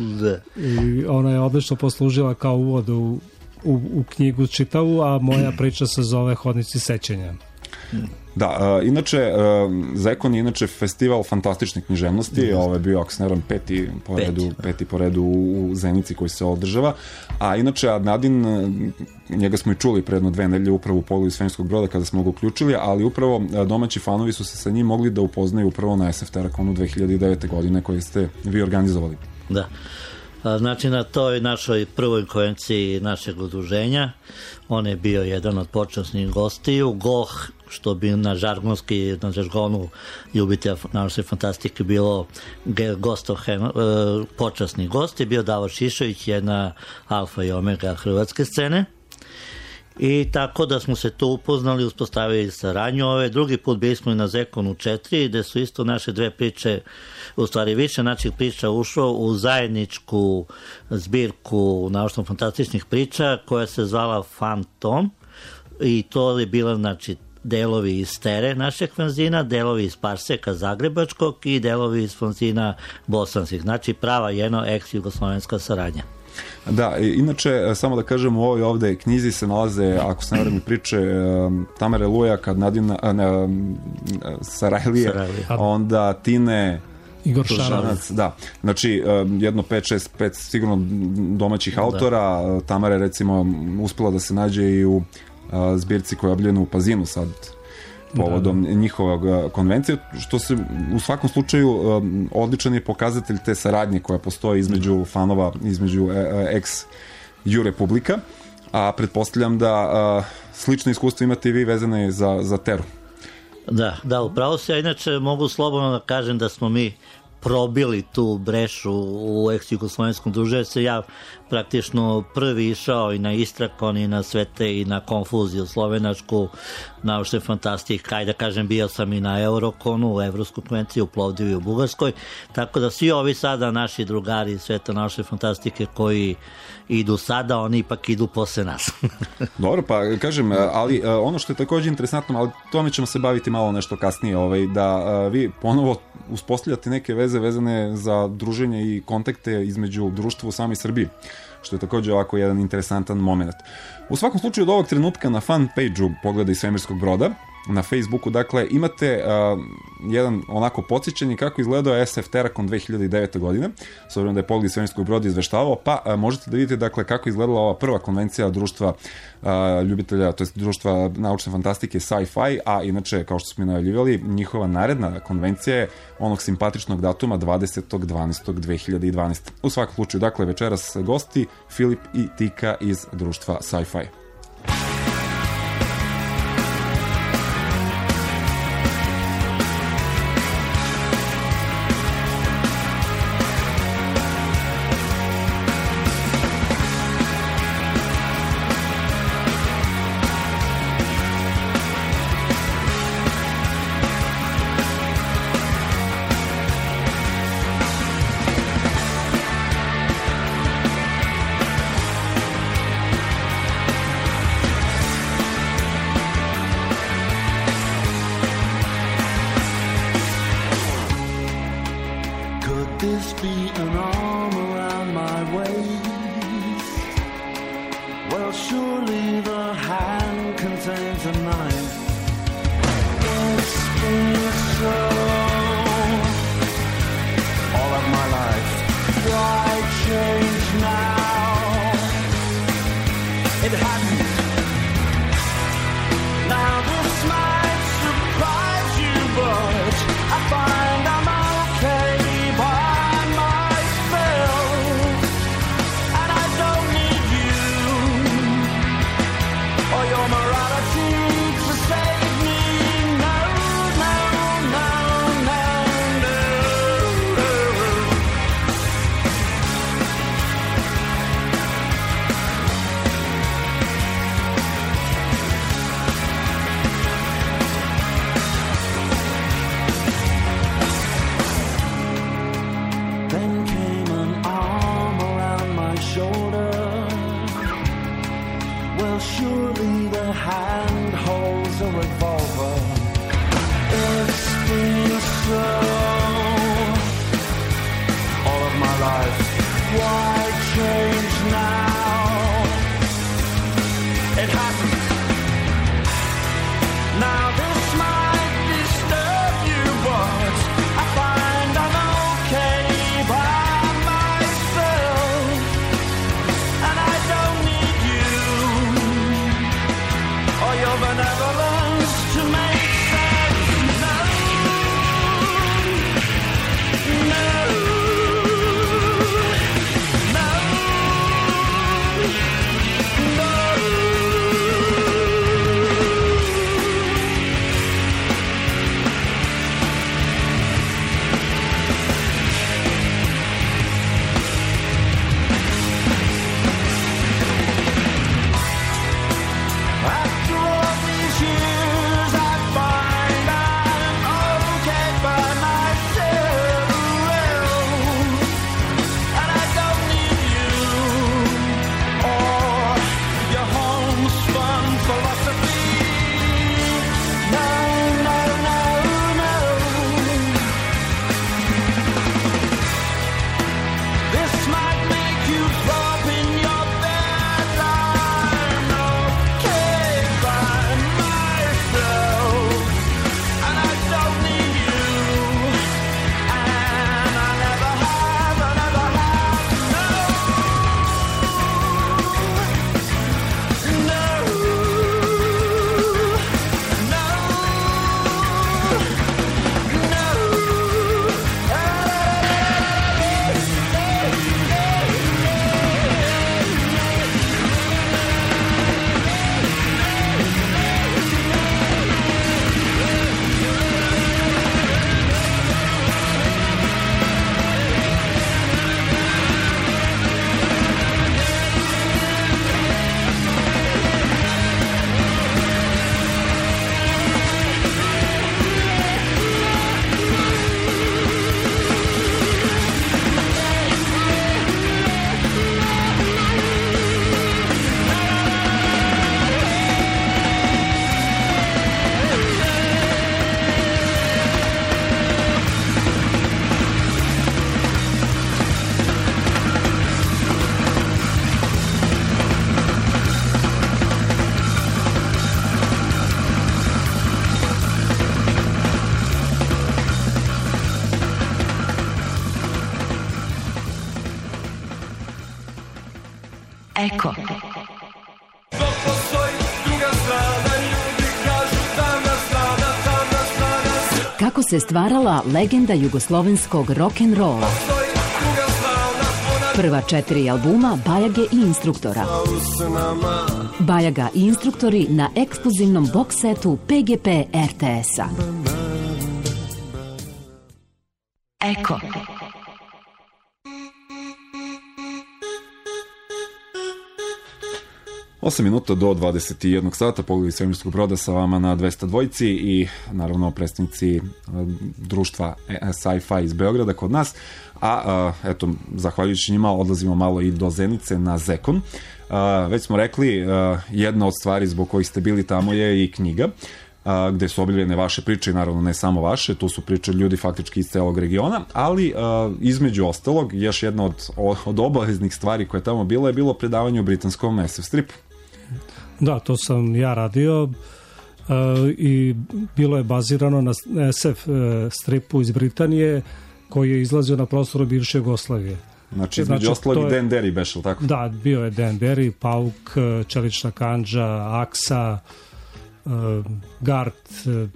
i ona je odlično poslužila kao uvod u, u, u knjigu čitavu, a moja priča se zove Hodnici sećanja. Da, uh, inače, uh, Zekon je inače festival fantastične književnosti, ovo je bio, ako se ne varam, peti po redu, peti po redu u Zenici koji se održava, a inače Adnadin, njega smo i čuli pre jedno dve nedelje upravo u Pogledu iz svemirskog broda kada smo ga uključili, ali upravo domaći fanovi su se sa njim mogli da upoznaju upravo na es ef Terakonu dve hiljade devete godine koje ste vi organizovali. Da. Znači, na toj našoj prvoj konvenciji našeg udruženja on je bio jedan od počasnih gostiju. Goh, što bi na žargonski, na žargonu ljubitelja naučne fantastike bilo gostov, počasni gost je bio Davor Šišović, jedna alfa i omega hrvatske scene. I tako da smo se tu upoznali, uspostavili saradnju. Ove drugi put bili smo i na Zekonu četiri, gde su isto naše dve priče, u stvari više naših priča ušlo u zajedničku zbirku naučno-fantastičnih priča koja se zvala Fantom, i to je bila, znači, delovi iz Tere našeg fanzina, delovi iz Parseka zagrebačkog i delovi iz fanzina bosanskih. Znači, prava jedno ex-jugoslovenska saradnja. Da, inače, samo da kažem, u ovoj ovde knjizi se nalaze, ako se ne varam, priče Tamare Lujak, Nadina, ne, Sarajlije, onda Tine Igor Šaranac. Da, znači jedno pet šest pet sigurno domaćih autora. Da. Tamara je recimo uspela da se nađe i u zbirci koja je objavljena u Pazinu sad povodom da, da. njihovog konvencije, što se u svakom slučaju odličan je pokazatelj te saradnje koja postoji između fanova, između ex-Ju Republika, a pretpostavljam da slično iskustvo imate i vi vezane za, za Teru. Da, da, upravo se, ja inače mogu slobodno da kažem da smo mi probili tu brešu u ex-jugoslovenskom druženju, se ja praktično prvi išao i na Istrakon i na Svete i na Konfuziju slovenačku, naučne fantastike, kaj da kažem, bio sam i na Eurokonu, u Evropsku konvenciju, u Plovdivu i u Bugarskoj, tako da svi ovi sada naši drugari iz sveta naučne fantastike koji idu sada, oni ipak idu posle nas. Dobro, pa kažem, ali ono što je takođe interesantno, ali tome ćemo se baviti malo nešto kasnije, ovaj, da vi ponovo uspostavljate neke veze vezane za druženje i kontakte između društva u samoj Srbiji, što je takođe ovako jedan interesantan moment. U svakom slučaju od ovog trenutka na fan page-u Pogleda iz svemirskog broda, na Facebooku, dakle, imate uh, jedan onako podsjećanje kako izgledao S F Terrakon dve hiljade devete. godine, s obzirom da je Pogled iz svemirskog broda izveštavao, pa uh, možete da vidite, dakle, kako izgledala ova prva konvencija društva uh, ljubitelja, to je društva naučne fantastike Sci-Fi, a inače, kao što smo i najavljivali, njihova naredna konvencija je onog simpatičnog datuma dvadesetog decembra dve hiljade dvanaeste. U svakom slučaju, dakle, večeras gosti Filip i Tika iz društva Sci-Fi. Eko. Kako se stvarala legenda jugoslovenskog rock'n'rolla? Prva četiri albuma Bajage i Instruktora. Bajaga i Instruktori na ekskluzivnom box setu P G P R T S-a. Eko. osam minuta do dvadeset jednog sata, Pogled iz svemirskog broda sa vama na dvesta dvojici i naravno predstavnici društva Sci-Fi iz Beograda kod nas, a, a eto, zahvaljujući njima odlazimo malo i do Zenice na Zekon. A, već smo rekli, a, jedna od stvari zbog kojih ste bili tamo je i knjiga, a, gde su objavljene vaše priče i naravno ne samo vaše, tu su priče ljudi faktički iz celog regiona, ali a, između ostalog, još jedna od, od obaveznih stvari koja je tamo bila je bilo predavanje u britanskom S F stripu. Da, to sam ja radio uh, i bilo je bazirano na S F uh, stripu iz Britanije koji je izlazio na prostoru bivše Jugoslavije. Znači, između znači, ostalog i Dan Derry bešel, tako? Da, bio je Dan Derry, Pauk, Čelična Kandža, Aksa, uh, Gart, uh,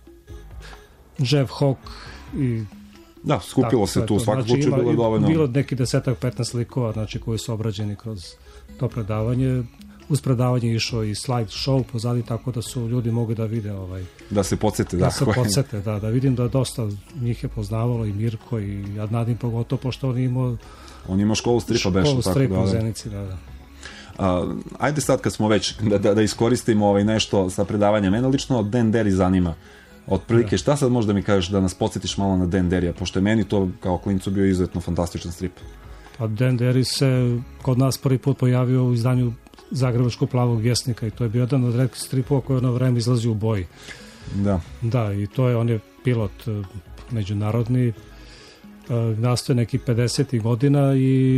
Jeff Hawk i... Da, skupilo se tu, svakako znači, bilo je dovoljno. Bilo neki desetak, petnaest likova, znači, koji su obrađeni kroz to predavanje. Uz predavanje išao i slide show pozadi, tako da su ljudi mogli da vide ovaj, da se podsjete, da, da se podsjete, da, da vidim da dosta njih je poznavalo i Mirko i Adnadin pogotovo, pošto on imao on ima školu stripa bešlo, školu stripa tako u Zenici, da, da. A, ajde sad kad smo već da, da, da iskoristimo ovaj nešto sa predavanjem. Mene lično Dan Derry zanima otprilike, da. Šta sad možda mi kažeš da nas podsjetiš malo na Dan Derrya, pošto je meni to kao klincu bio izuzetno fantastičan strip. Pa Dan Derry se kod nas prvi put pojavio u izdanju Zagrebačkog plavog vjesnika i to je bio jedan od retkih stripova koji je ono vreme izlazi u boji. Da. Da, i to je, on je pilot uh, međunarodni, uh, nastoje neki pedesetih godina i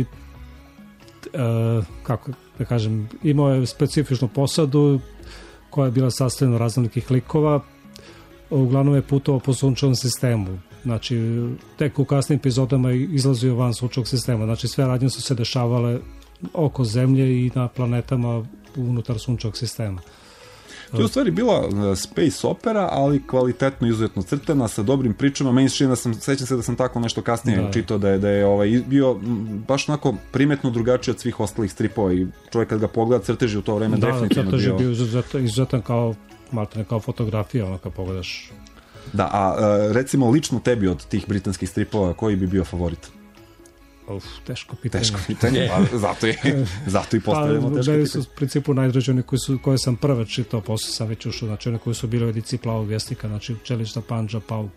uh, kako da kažem, imao je specifičnu posadu koja je bila sastavljena raznolikih likova, uglavnom je putovao po sunčevom sistemu. Znači, tek u kasnim epizodama izlazio van sunčevog sistema. Znači, sve radnje su se dešavale oko zemlje i na planetama unutar sunčevog sistema. To je u stvari bila space opera, ali kvalitetno izuzetno crtana, sa dobrim pričama. Meni se čini da sam, sećam se da sam tako nešto kasnije da. čitao, da je, da je ovaj, bio baš onako primetno drugačiji od svih ostalih stripova i čovjek kad ga pogleda crteži u to vreme da, definitivno bio... Da, crtež je bio izuzetan, izuzetan kao, maltene kao fotografija, ono kad pogledaš. Da, a recimo lično tebi od tih britanskih stripova, koji bi bio favorit? Uf, teško pitanje. Teško pitanje, pa zato, je, zato i postavljamo pa, teško pitanje. Su u principu najdraži oni koji su, koje sam prve čitao, posle sam već ušao, znači oni koji su bili u ediciji Plavog vjesnika, znači Čelična Kandža, Pauk.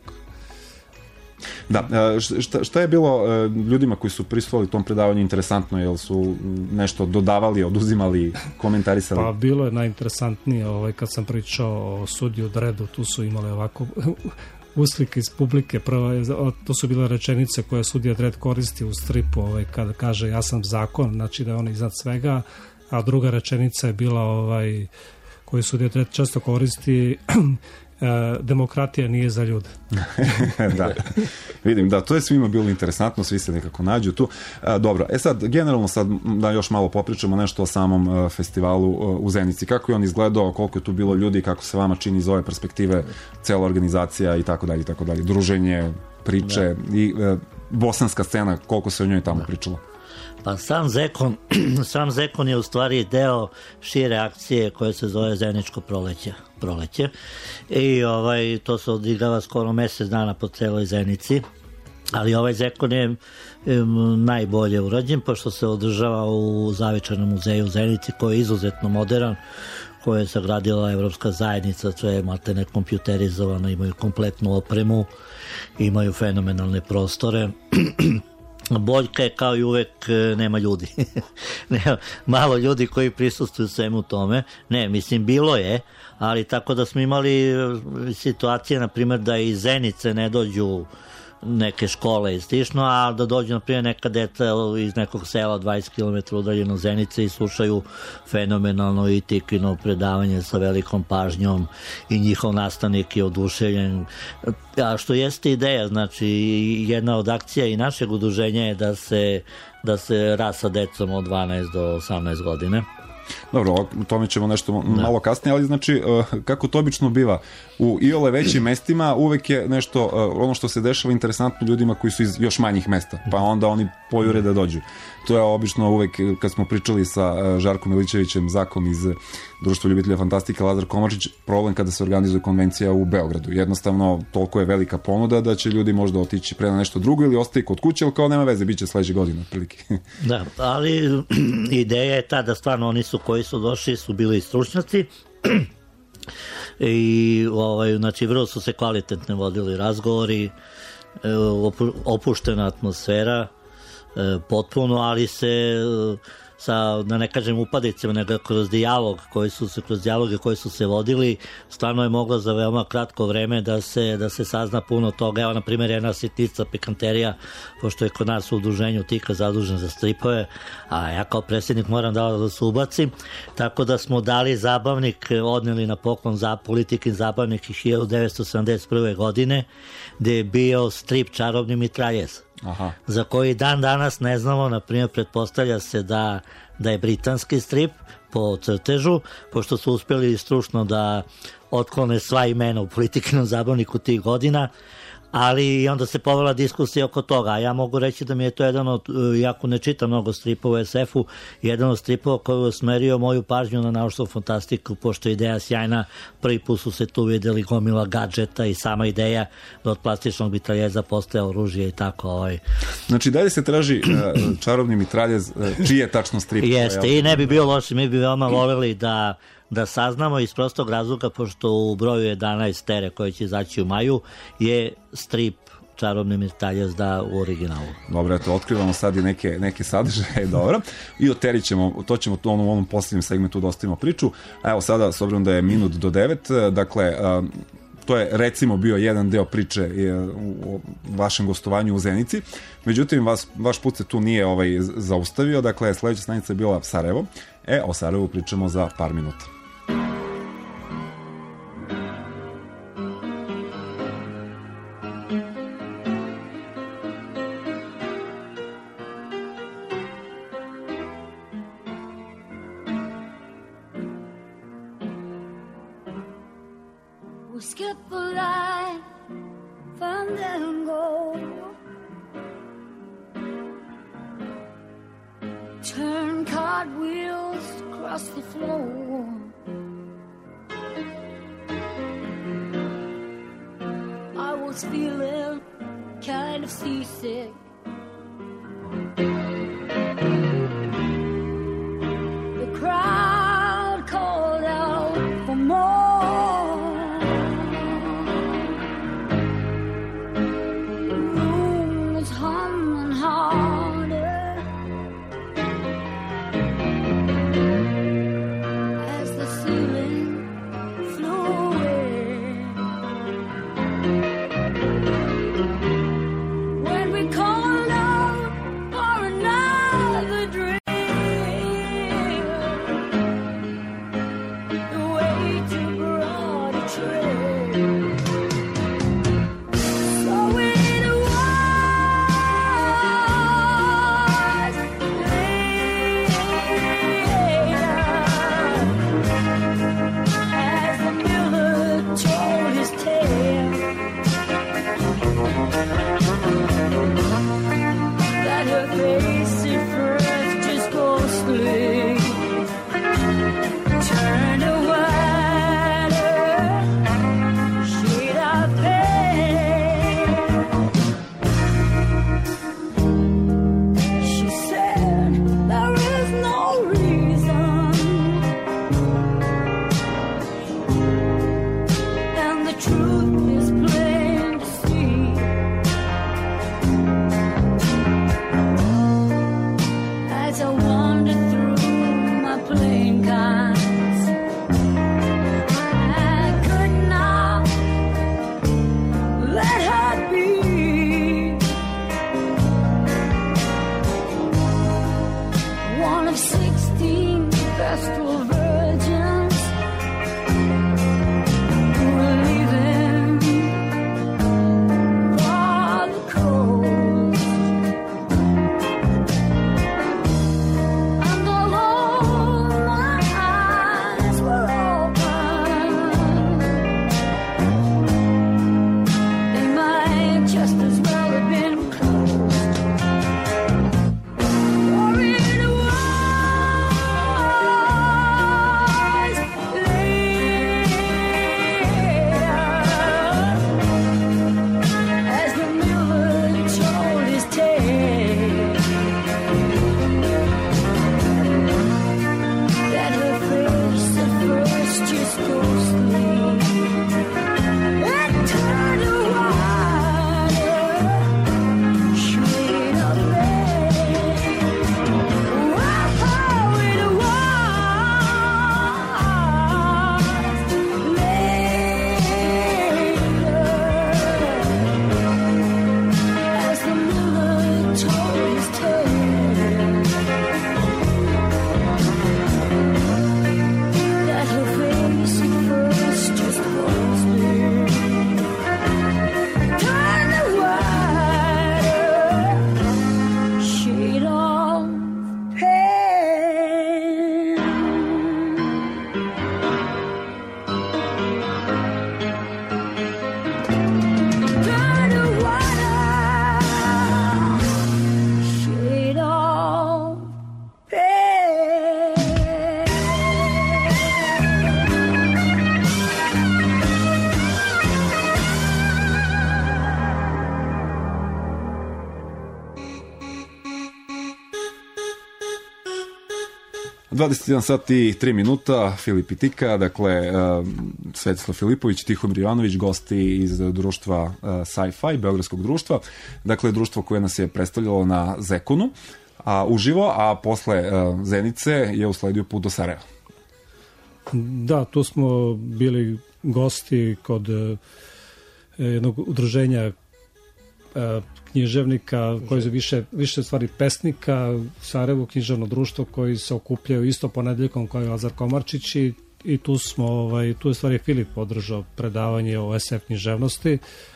Da, šta, šta je bilo ljudima koji su prisustvovali tom predavanju interesantno, jel su nešto dodavali, oduzimali, komentarisali? Pa bilo je najinteresantnije ovaj, kad sam pričao o sudiju Dredu, tu su imali ovako uslike iz publike. Prva je, to su bile rečenice koje sudija Dredd koristi u stripu ovaj, kada kaže ja sam zakon, znači da je on iznad svega, a druga rečenica je bila ovaj, koju sudija Dredd često koristi demokratija nije za ljude. Da, vidim, da, to je svima bilo interesantno, svi se nekako nađu tu. E, dobro, e sad, generalno sad da još malo popričamo nešto o samom uh, festivalu uh, u Zenici. Kako je on izgledao, koliko je tu bilo ljudi, kako se vama čini iz ove perspektive cela organizacija i tako dalje, i tako dalje. Druženje, priče da. i uh, bosanska scena, koliko se o njoj tamo da. pričalo? Pa sam Zekon, sam Zekon je u stvari deo šire akcije koje se zove Zeničko proleće. proleće. I ovaj, to se odigrava skoro mesec dana po celoj Zenici. Ali ovaj Zekon je um, najbolje urađen, pošto se održava u Zavičajnom muzeju u Zenici, koji je izuzetno modern, koje je sagradila Evropska zajednica, sve je maltene kompjuterizovano, imaju kompletnu opremu, imaju fenomenalne prostore. Boljka je kao i uvek, nema ljudi. Nema, malo ljudi koji prisustvuju svemu tome. Ne, mislim, bilo je, ali tako da smo imali situacije, na primjer, da iz Zenice ne dođu neke škole i slično, a da dođu na primjer neka deca iz nekog sela dvadeset kilometara udaljeno Zenice i slušaju fenomenalno i Tikino predavanje sa velikom pažnjom i njihov nastavnik je oduševljen. A što jeste ideja, znači jedna od akcija i našeg udruženja je da se, da se rad sa decom od dvanaest do osamnaest godine. Dobro, o tome ćemo nešto malo kasnije, ali znači, kako to obično biva, u iole većim mestima uvek je nešto, ono što se dešava interesantno ljudima koji su iz još manjih mesta, pa onda oni pojure da dođu. To je obično uvek, kad smo pričali sa Žarkom Milićevićem, Zakom iz Društva ljubitelja fantastike, Lazar Komarčić, problem kada se organizuje konvencija u Beogradu. Jednostavno, toliko je velika ponuda da će ljudi možda otići pre na nešto drugo ili ostaje kod kuće, ali kao nema veze, bit će sledeće godine, otprilike. Da, ali ideja je ta da stvarno oni su koji su došli su bili stručnjaci i ovaj, znači vrlo su se kvalitetno vodili razgovori, opuštena atmosfera potpuno, ali se sa, da ne kažem upadicama, nego kroz dijalog koji su se, kroz dijaloge koji su se vodili, stvarno je moglo za veoma kratko vreme da se, da se sazna puno toga. Evo, na primjer, jedna sitnica pikanterija, pošto je kod nas u udruženju Tika zadužen za stripove, a ja kao predsjednik moram da, da se ubacim, tako da smo dali zabavnik, odneli na poklon za Politikin zabavnik iz hiljadu devetsto sedamdeset prve. godine, gde je bio strip Čarobni mitraljez. Aha. Za koji dan danas ne znamo, na primjer pretpostavlja se da, da je britanski strip po crtežu, pošto su uspjeli stručno da otklone sva imena u Politikinom zabavniku tih godina, ali onda se povela diskusija oko toga, a ja mogu reći da mi je to jedan od, jako ne čitam mnogo stripova u es efu, jedan od stripova koji je usmerio moju pažnju na naučnu fantastiku, pošto je ideja sjajna, prvi put su se tu vidjeli gomila gadžeta i sama ideja da od plastičnog mitraljeza postaje oružje i tako. Ovaj. Znači, dalje se traži uh, Čarobni mitraljez, uh, čiji je tačno strip? Jeste, i ne bi bilo loše, mi bi veoma voljeli da da saznamo iz prostog razloga, pošto u broju jedanaest tere koji će izaći u maju je strip Čarobni mitraljez da u originalu. Dobro, eto, otkrivamo sad i neke, neke sadržaje, dobro. I o teri ćemo, to ćemo u onom, onom posljednjem segmentu da ostavimo priču. A evo sada, s obzirom da je minut do devet, dakle, to je recimo bio jedan deo priče u vašem gostovanju u Zenici. Međutim, vas, vaš put se tu nije ovaj, zaustavio, dakle, sledeća stanica je bila Sarajevo. E, o Sarajevu pričamo za par minuta. We skip a line from Dango, turn cartwheels across the floor. I was feeling kind of seasick. The crowd called out for more. Humming harder as the ceiling flew away. When we called of sixteen Vestal virgins who were leaving for the coast. And although my eyes were open, they might just as well have been closed. For it was later, as the miller told his tale, that her face at first just ghostly, and turned a wider shade of red. Wow, it was later, as the miller told his tale, that her face at first just ghostly, turned a wider shade of pale. Turned a wider shade of pale. dvadeset jedan sat i tri minuta, Filip i Tika, dakle, uh, Svetislav Filipović, Tihomir Jovanović, gosti iz društva uh, Sci-Fi, Beogradskog društva, dakle, društvo koje nas je predstavljalo na Zekonu, a uživo, a posle uh, Zenice je usledio put do Sarajeva. Da, tu smo bili gosti kod e, jednog udruženja e, književnika, koji je više, više stvari pesnika, Sarajevo književno društvo koji se okupljaju isto ponedeljkom kao i Lazar Komarčić i, i tu smo, ovaj, tu je stvari Filip održao predavanje o es ef književnosti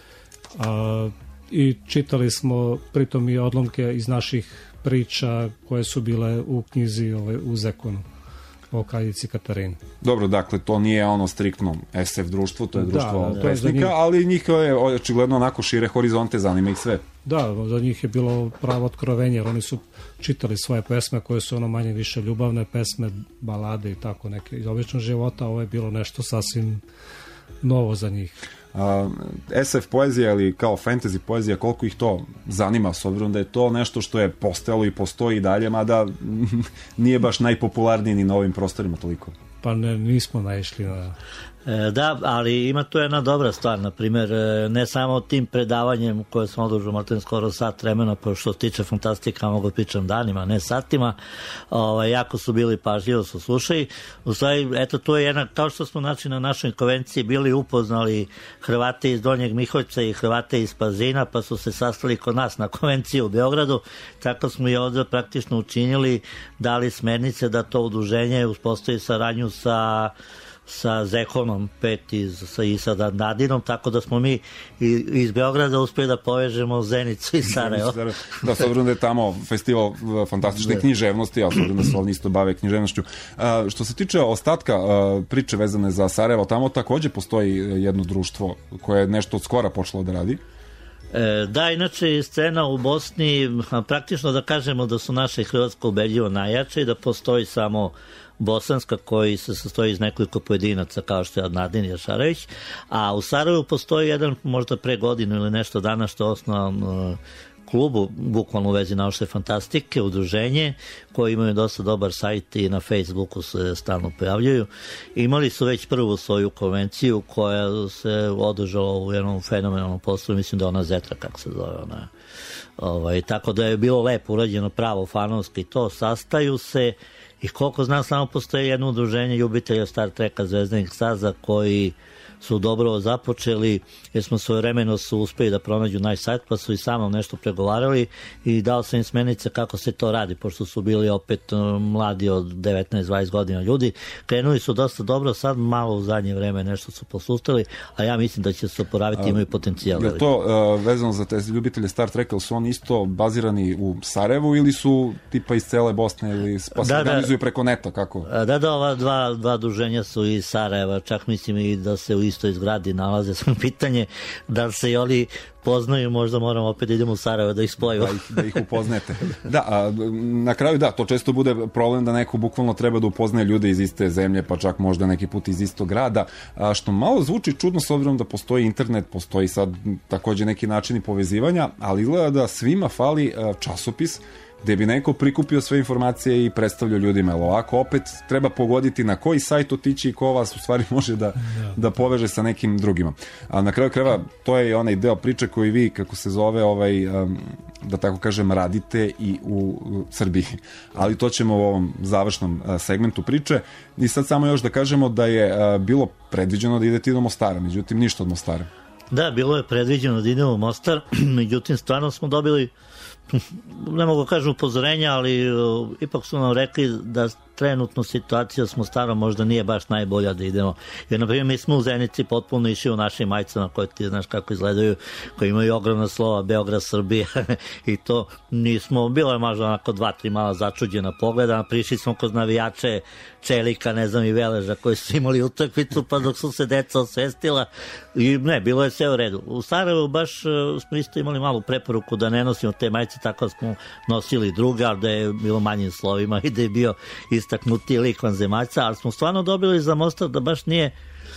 a, i čitali smo pritom i odlomke iz naših priča koje su bile u knjizi ovaj, u Zekonu o kraljici Katarini. Dobro, dakle, to nije ono striktno es ef društvo, to je društvo Da, to je za pesnika, njih- ali njih je očigledno onako šire horizonte, zanima ih sve. Da, za njih je bilo pravo otkrovenje, jer oni su čitali svoje pesme koje su ono manje više ljubavne pesme, balade i tako neke iz običnog života, ovo je bilo nešto sasvim novo za njih. A, es ef poezija ili kao fantasy poezija, koliko ih to zanima, s obzirom da je to nešto što je postojalo i postoji i dalje, mada nije baš najpopularniji ni na ovim prostorima toliko. Pa ne, nismo naišli na... E, Da, ali ima tu jedna dobra stvar, na primjer, e, ne samo tim predavanjem koje smo održali možda skoro sat vremena, pa što se tiče fantastika mogu pričam danima, ne satima, ovaj, jako su bili pažljivo su slušali. U stvari, eto, to je jedna, kao što smo znači na našoj konvenciji bili upoznali Hrvate iz Donjeg Miholjca i Hrvate iz Pazina, pa su se sastali kod nas na konvenciji u Beogradu, tako smo i ovdje praktično učinili, dali smernice da to udruženje uspostavi saradnju sa sa Zekonom pet iz, sa, i sa Nadinom, tako da smo mi iz Beograda uspeli da povežemo Zenicu i Sarajevo. Da, s obzirom da je tamo festival fantastične književnosti, a s obzirom da se oni isto bave književnošću. A, što se tiče ostatka a, priče vezane za Sarajevo, tamo takođe postoji jedno društvo koje je nešto od skora počelo da radi. E, da, inače scena u Bosni, praktično da kažemo da su naše hrvatsko ubedljivo najjače i da postoji samo bosanska koji se sastoji iz nekoliko pojedinaca kao što je Nadin Jašarević, a u Sarajevu postoji jedan možda pre godinu ili nešto dana što je osnovan uh, klubu, bukvalno u vezi naučne fantastike, udruženje koji imaju dosta dobar sajt i na Facebooku se stalno pojavljuju. Imali su već prvu svoju konvenciju koja se održala u jednom fenomenalnom poslu, mislim da je ona Zetra, kako se zove ona. Ovaj, tako da je bilo lepo urađeno, pravo fanovski to, sastaju se i koliko znam samo postoji jedno udruženje ljubitelja Star Treka Zvezdanih staza koji su dobro započeli, jer smo svojevremeno su uspeli da pronađu naš sajt, pa su i sa mnom nešto pregovarali i dao sam im smjernice kako se to radi, pošto su bili opet mladi od devetnaest dvadeset godina ljudi. Krenuli su dosta dobro, sad malo u zadnje vreme nešto su posustali, a ja mislim da će se oporaviti, imaju potencijal. Je to uh, vezano za te ljubitelje Star Treka, ili su oni isto bazirani u Sarajevu ili su tipa iz cele Bosne ili pa se Da, da. organizuju preko neta, kako? Da, da, ova dva, dva druženja su iz Sarajeva, čak mislim i da se u istoj zgradi nalaze. Samo pitanje da li se i oni poznaju, možda moramo opet idemo u Sarajevo da ih spojimo. Da ih, da ih upoznete. Da, a, na kraju da, to često bude problem da neko bukvalno treba da upoznaje ljude iz iste zemlje, pa čak možda neki put iz istog grada, a, što malo zvuči čudno s obzirom da postoji internet, postoji sad takođe neki načini povezivanja, ali izgleda da svima fali a, časopis gde bi neko prikupio sve informacije i predstavljao ljudima. Jel ovako opet treba pogoditi na koji sajt otići i ko vas u stvari može da, da poveže sa nekim drugima. A na kraju krajeva to je onaj deo priče koji vi, kako se zove, ovaj, um, da tako kažem, radite i u, u Srbiji. Ali to ćemo u ovom završnom uh, segmentu priče. I sad samo još da kažemo da je uh, bilo predviđeno da idete i do Mostara, međutim ništa od Mostara. Da, bilo je predviđeno da idemo u Mostar, međutim stvarno smo dobili, ne mogu kažem upozorenja, ali uh, ipak su nam rekli da trenutno situacija s Mostarom možda nije baš najbolja da idemo. Jer, na primjer, mi smo u Zenici potpuno išli u našim majicama koje ti znaš kako izgledaju, koje imaju ogromna slova Beograd, Srbija i to nismo, bilo je možda onako dva, tri mala začuđena pogleda, prišli smo kod navijače Čelika, ne znam, i Veleža koji su imali utakmicu pa dok su se deca osvestila i ne, bilo je sve u redu. U Sarajevu baš uh, smo isto imali malu preporuku da ne nosimo te majice, tako smo nosili druga, ali da je bilo manjim slovima i da je bio istaknuti lik vanzemaljca, ali smo stvarno dobili za Mostar da baš nije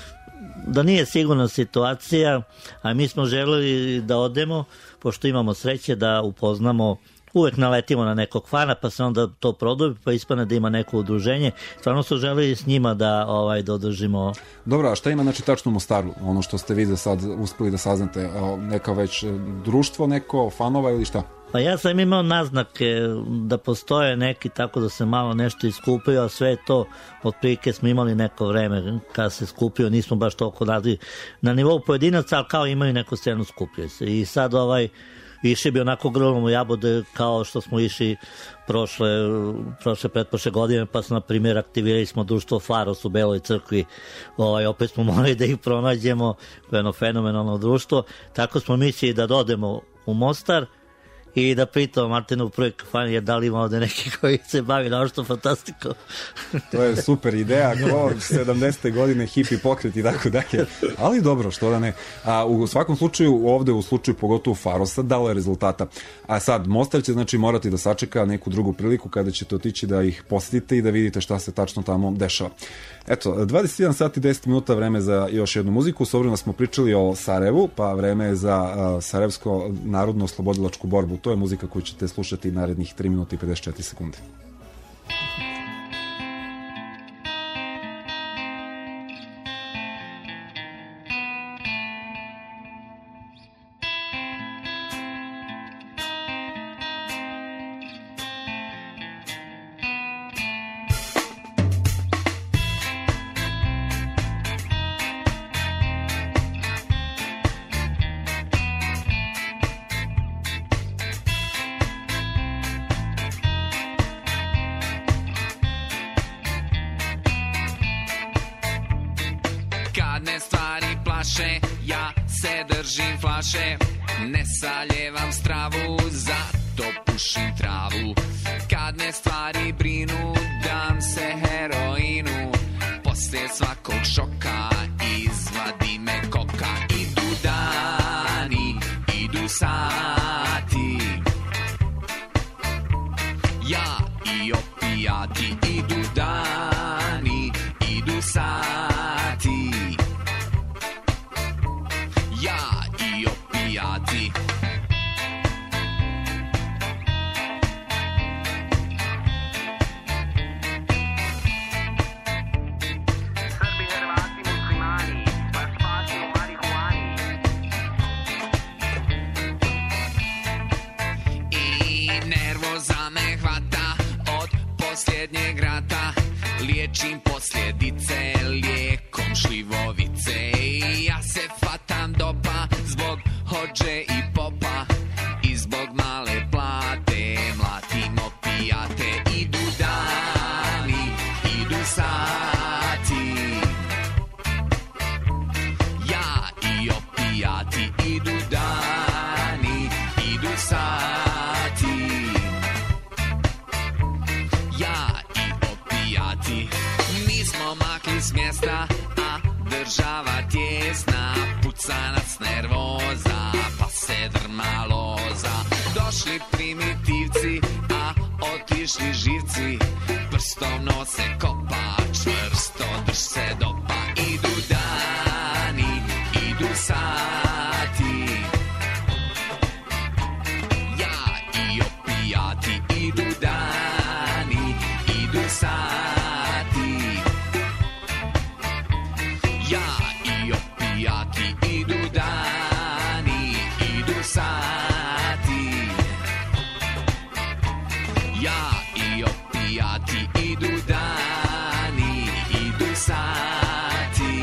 da nije sigurna situacija, a mi smo želeli da odemo, pošto imamo sreće da upoznamo, uvek naletimo na nekog fana, pa se onda to produbi, pa ispane da ima neko udruženje. Stvarno su želeli s njima da, ovaj, da održimo... Dobro, a šta ima znači tačno u Mostaru? Ono što ste vi za sad uspeli da saznate, neka već društvo, neko fanova ili šta? Pa ja sam imao naznake da postoje neki, tako da se malo nešto iskupio, a sve to otprilike smo imali neko vreme kada se skupio, nismo baš toliko radili na nivou pojedinaca, ali kao imaju neku scenu, skupio se. I sad ovaj, išli bi onako grlom u jabode kao što smo išli prošle, prošle pretprošle godine, pa smo, na primjer, aktivirali smo društvo Faros u Beloj crkvi, ovaj, opet smo morali da ih pronađemo, jedno fenomenalno društvo, tako smo mislili da dodemo u Mostar i da pitao Martinu u prvoj kafani je da li ima ovde neki koji se bavi naučnom fantastikom. To je super ideja, ko sedamdesete godine hipi pokret i tako dalje. Ali dobro, što da ne. A u svakom slučaju, ovde u slučaju pogotovo Farosa, dalo je rezultata. A sad, Mostar će znači morati da sačeka neku drugu priliku kada ćete otići da ih posetite i da vidite šta se tačno tamo dešava. Eto, dvadeset jedan sati i deset minuta, vreme za još jednu muziku. S obzirom da smo pričali o Sarajevu, pa vreme je za uh, Sarajevsko narodno oslobodilačku borbu. To je muzika koju ćete slušati narednih tri minuta i pedeset četiri sekunde. Ja se držim flaše, ne saljevam stravu, zato pušim travu. Kad me stvari brinu, dam se heroinu, poslije svakog šoka izvadi me koka. Idu dani, idu sati, ja i opijati. Idu dani, idu sati, ja i opijati. Srbi, Hrvati, muslimani, baš spasi u marihuani. I nervoza me hvata od posljednjeg rata, liječim posljedice lijekom šljivovice. dže i popa i zbog male plate mlatimo pijate. Idu dani, idu sati, ja i opijati. Idu dani, idu sati, ja i opijati. Mi smo makli s mjesta, a država tjesna, puca nas nervoza, pa se drma loza. Došli primitivci, a otišli živci, prstom nose kopa, čvrsto drž se dopa. Idu dani, idu sati, ja i opijati. Idu dani, idu sati, ja i opijati. Idu dani, idu sati, ja i opijati. Idu dani, idu sati.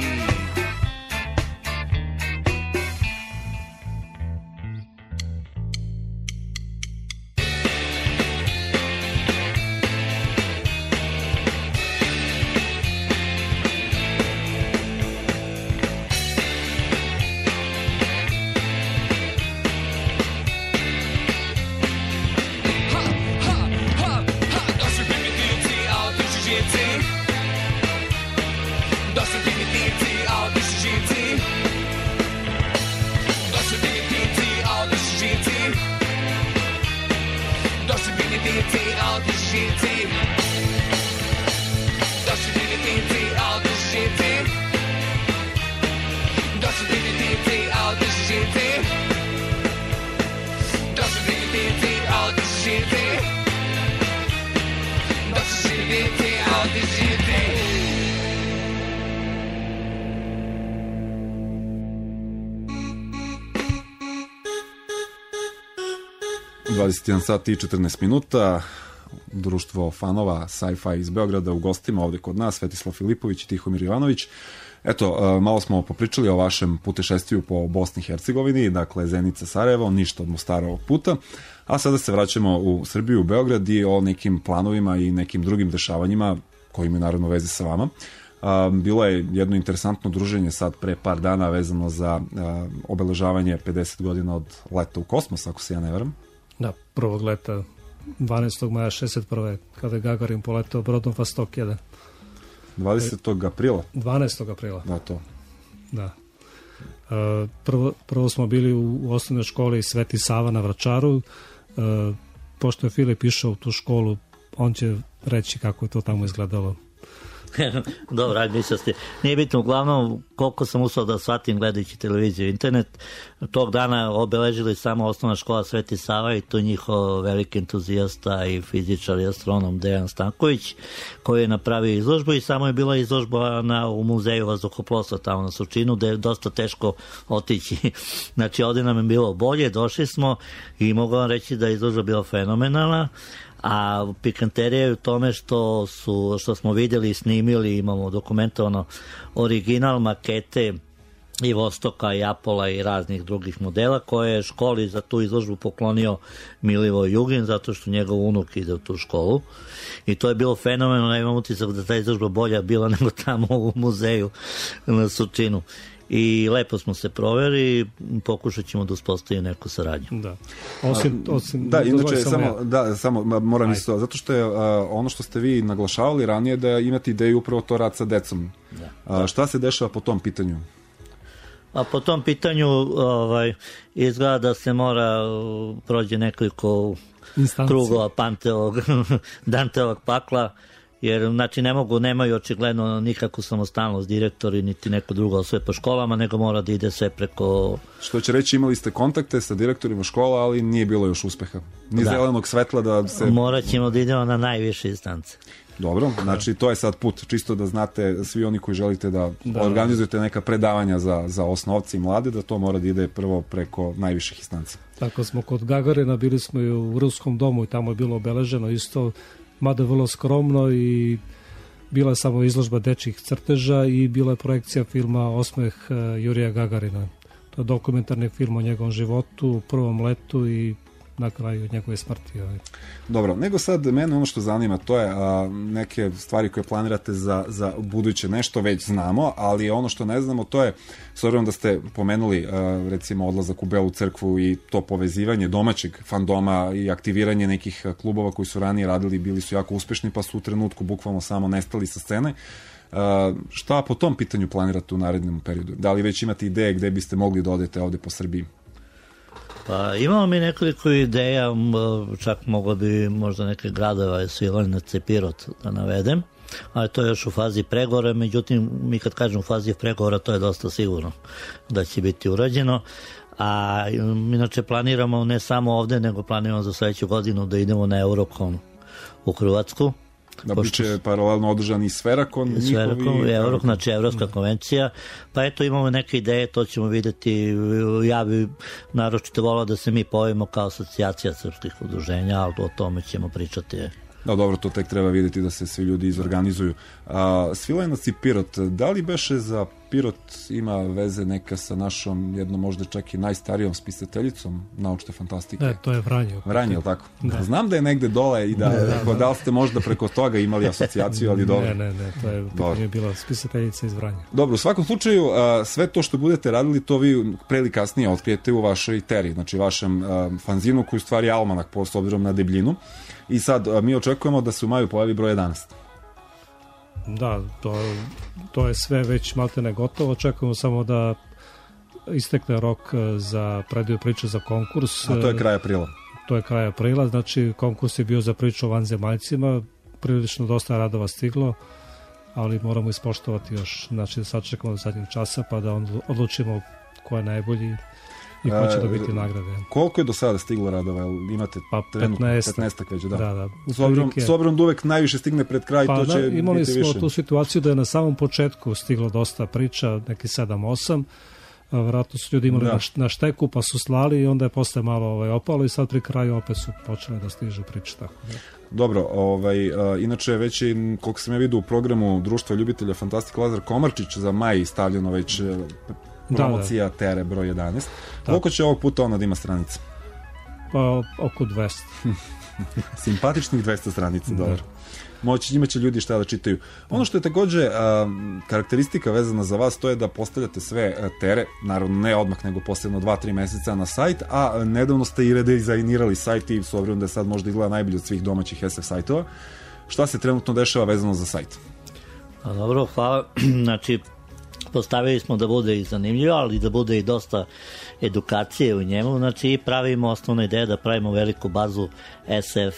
dvadeset jedan sat i četrnaest minuta. Društvo fanova sci-fi iz Beograda u gostima ovde kod nas, Svetislav Filipović i Tihomir Jovanović. Eto, malo smo popričali o vašem putešestviju po Bosni i Hercegovini, dakle Zenica, Sarajevo, ništa od Mostara ovog puta, a sada se vraćamo u Srbiju, u Beograd i o nekim planovima i nekim drugim dešavanjima koji imaju naravno veze sa vama. Bilo je jedno interesantno druženje sad pre par dana vezano za obeležavanje pedeset godina od leta u kosmos, ako se ja ne varam. Da, prvog leta dvanaestog maja šezdeset prve kada je Gagarin poletao brodom Vostok jedan. dvadesetog aprila? dvanaestog aprila. Da, to. Da. Prvo, prvo smo bili u, u osnovnoj školi Sveti Sava na Vračaru. Pošto je Filip išao u tu školu, on će reći kako je to tamo izgledalo. Dobro, ajde mislio ste. Nije bitno, uglavnom, koliko sam uspio da shvatim gledajući televiziju i internet, tog dana obeležili samo osnovna škola Sveti Sava i to njihov veliki entuzijasta i fizičar i astronom Dejan Stanković, koji je napravio izložbu i samo je bila izložba na, u muzeju vazduhoplovstva tamo na Surčinu, gde je dosta teško otići. Znači, ovde nam je bilo bolje, došli smo i mogu vam reći da je izložba bila fenomenalna. A pikanterija je u tome što, su, što smo vidjeli i snimili, imamo dokumentovano original makete i Vostoka i Apola i raznih drugih modela koje je školi za tu izložbu poklonio Milivoje Jugin zato što njegov unuk ide u tu školu i to je bilo fenomenalno. Imam utisak da ta izložba bolja bila nego tamo u muzeju na Surčinu. I lepo smo se proveri i pokušat ćemo da uspostavimo neku saradnju. Da, osim, osim, da inače, samo, samo, ja. da, samo moram isto, zato što je uh, ono što ste vi naglašavali ranije da imate ideju upravo to rad sa decom. Da. Uh, šta se dešava po tom pitanju? A po tom pitanju ovaj, izgleda da se mora prođe nekoliko Instanci. krugova Panteovog, Danteovog pakla, jer znači ne mogu, nemaju očigledno nikakvu samostalnost direktori niti neko drugo sve po školama, nego mora da ide sve preko... Što će reći, imali ste kontakte sa direktorima škola, ali nije bilo još uspeha. Ni da. zelenog svetla da se... Morat ćemo da idemo na najviše instance. Dobro, znači to je sad put, čisto da znate svi oni koji želite da, da. organizujete neka predavanja za, za osnovce i mlade, da to mora da ide prvo preko najviših instanca. Tako smo kod Gagarina, bili smo i u Ruskom domu i tamo je bilo obeleženo isto, mada vrlo skromno i bila je samo izložba dečjih crteža i bila je projekcija filma Osmeh Jurija Gagarina. dokumentarni film o njegovom životu, prvom letu i na kraju njegove smrti. Ovaj. Dobro, nego sad mene ono što zanima, to je a, neke stvari koje planirate za, za buduće, nešto već znamo, ali ono što ne znamo, to je, s obzirom da ste pomenuli a, recimo odlazak u Belu crkvu i to povezivanje domaćeg fandoma i aktiviranje nekih klubova koji su ranije radili, bili su jako uspešni, pa su u trenutku bukvalno samo nestali sa scene. A, šta po tom pitanju planirate u narednom periodu? Da li već imate ideje gde biste mogli da odete ovde po Srbiji? Pa imamo mi nekoliko ideja, čak mogo bi možda neke gradove, Svilajnac i Pirot da navedem, ali to je još u fazi pregovora, međutim mi kad kažem u fazi pregovora to je dosta sigurno da će biti urađeno, a inače planiramo ne samo ovde, nego planiramo za sledeću godinu da idemo na Eurocon u Hrvatsku. Da biće paralelno održan i Sferakon, Sferakon, Euro, znači Evropska konvencija, pa eto imamo neke ideje, to ćemo videti. Ja bi naročito volao da se mi pojavimo kao asocijacija srpskih udruženja, ali o tome ćemo pričati. Da, dobro, to tek treba vidjeti da se svi ljudi izorganizuju. A, Svilajnac i Pirot, da li beše za Pirot ima veze neka sa našom, jednom možda čak i najstarijom spisateljicom naučne fantastike? Ne, to je Vranje. Vranje, je li tako? Da. Znam da je negde dole i da, da, da, da. da li ste možda preko toga imali asocijaciju, ali dobro. Ne, ne, ne, to je, to je bila spisateljica iz Vranja. Dobro, u svakom slučaju, a, sve to što budete radili, to vi pre ili kasnije otkrijete u vašoj teri, znači vašem a, fanzinu koji u stvari je almanak, po s obzirom na debljinu. I sad mi očekujemo da se u maju pojavi broj jedanaest. Da, to, to je sve već maltene gotovo. Očekujemo samo da istekne rok za predaju priče za konkurs. A to je kraj aprila. To je kraj aprila, znači konkurs je bio za priču o vanzemaljcima. Prilično dosta radova stiglo, ali moramo ispoštovati još. Znači da sačekamo do zadnjeg časa pa da odlučimo ko je najbolji i ko će dobiti nagrade. Koliko je do sada stiglo radova? Imate pa petnaest petnaestak već, da. da, da. S obzirom, s obzirom da uvek najviše stigne pred kraj, pa, to će da, imali biti više. Imali smo tu situaciju da je na samom početku stiglo dosta priča, neki sedam osam, vjerojatno su ljudi imali da. na, na šteku pa su slali i onda je posle malo ovaj, opalo i sad pri kraju opet su počeli da stižu priče. Tako, da. Dobro, ovaj, a, inače već je, koliko sam ja vidio u programu Društva ljubitelja Fantastik Lazar Komarčić za maj stavljeno već promocija da, da. Tere broj jedanaest. Da. Koliko će ovog puta ona da ima stranica? Pa oko dvesta. Simpatičnih dvesta stranica, da. Dobro. Moći, imaće ljudi šta da čitaju. Ono što je takođe a, karakteristika vezana za vas, to je da postavljate sve a, tere, naravno ne odmah, nego posebno dva tri meseca na sajt, a nedavno ste i redizajnirali sajt i s obzirom da je sad možda izgleda najbolje od svih domaćih es ef sajtova. Šta se trenutno dešava vezano za sajt? A dobro, hvala. Znači, postavili smo da bude i zanimljivo, ali da bude i dosta edukacije u njemu. Znači, pravimo osnovna ideja da pravimo veliku bazu es ef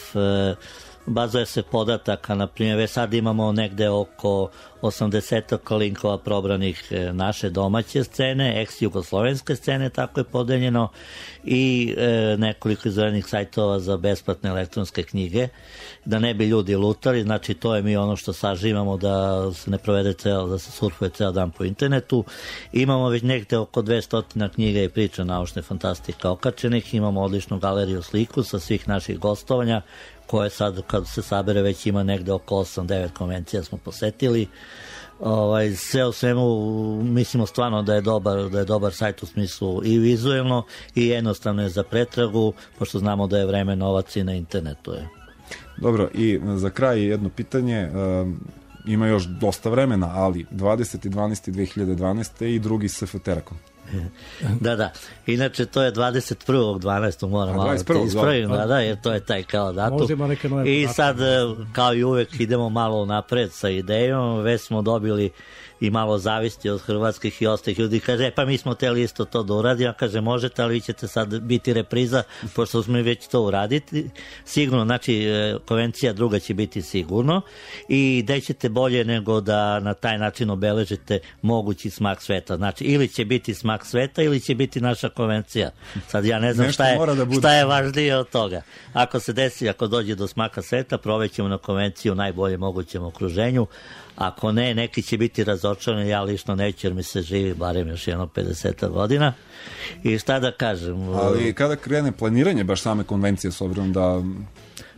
bazu es ef podataka, na primjer, već sad imamo negde oko osamdeset linkova probranih naše domaće scene, ex-jugoslovenske scene, tako je podeljeno, i e, nekoliko izvedenih sajtova za besplatne elektronske knjige, da ne bi ljudi lutali, znači to je mi ono što sažimamo, da se ne provede ceo, da se surfuje ceo dan po internetu. Imamo već negde oko dvesta knjiga i priča naučne fantastike okačenih, imamo odličnu galeriju sliku sa svih naših gostovanja, koje sad kad se sabere već ima negde oko osam devet konvencija smo posetili. Ovaj, sve u svemu mislimo stvarno da je dobar, da je dobar sajt u smislu i vizuelno i jednostavno je za pretragu, pošto znamo da je vreme novac i na internetu je. Dobro, i za kraj jedno pitanje, um, ima još dosta vremena, ali dvadeseti decembar dve hiljade dvanaeste i drugi es ef Terakon. Da, da. Inače, to je dvadeset prvog dvanaestog moram malo da ispravim, da, da, jer to je taj kao datum. I sad, kao i uvek, idemo malo napred sa idejom, već smo dobili i malo zavisti od hrvatskih i ostalih ljudi. Kaže, pa mi smo teli isto to da uradimo. Kaže, možete, ali vi ćete sad biti repriza, pošto smo već to uraditi. Sigurno, znači, konvencija druga će biti sigurno i da ćete bolje nego da na taj način obeležite mogući smak sveta. Znači, ili će biti smak sveta ili će biti naša konvencija. Sad ja ne znam šta je, šta je važnije od toga. Ako se desi, ako dođe do smaka sveta, provećemo na konvenciju u najbolje mogućem okruženju. Ako ne, neki će biti razočarani, ja lično neću jer mi se živi barem još jedno pedeset godina. I šta da kažem? Ali kada krene planiranje baš same konvencije s obzirom da...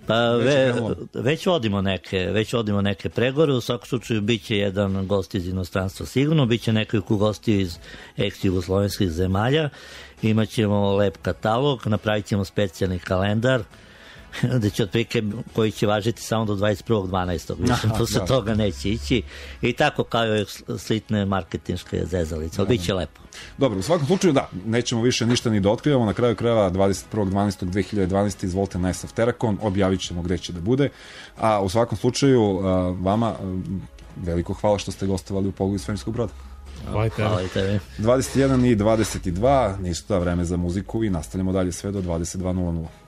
Pa ve, već vodimo neke, već vodimo neke pregovore, u svakom slučaju biće jedan gost iz inostranstva sigurno, biće nekoliko gostiju iz ex-jugoslovenskih zemalja, imaćemo lep katalog, napravit ćemo specijalni kalendar, da će otprilike koji će važiti samo do dvadeset prvog dvanaestog Mislim, posle toga neće ići i tako kao je slitne marketinške zezalice, ali bit će lepo. Dobro, u svakom slučaju da, nećemo više ništa ni da otkrivamo, na kraju krajeva dvadeset prvog dvanaestog dve hiljade dvanaeste izvolite na S F Terakon, objavit ćemo gde će da bude, a u svakom slučaju vama veliko hvala što ste gostovali u Pogledu svemirskog broda. Hvala i tebi. dvadeset jedan i dvadeset dva, nisu da vreme za muziku i nastavljamo dalje sve do dvadeset dva nula nula.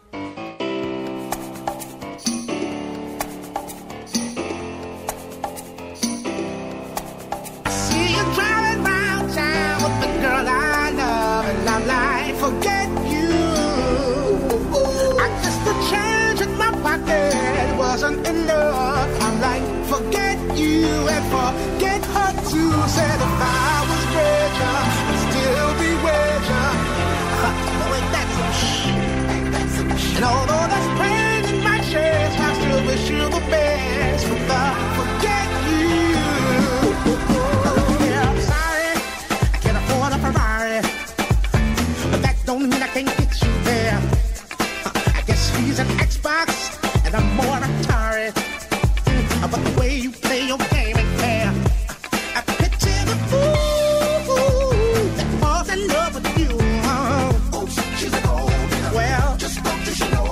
And although there's pain in my chest, I still wish you the best. But I forget you. Yeah, I'm sorry, I can't afford a Ferrari, but that don't mean I can't get you there. I guess he's an Xbox and I'm more Atari. But the way you play your game ain't fair. I picture the fool that falls in love with you. Oh, she's a gold. Well, just don't you know?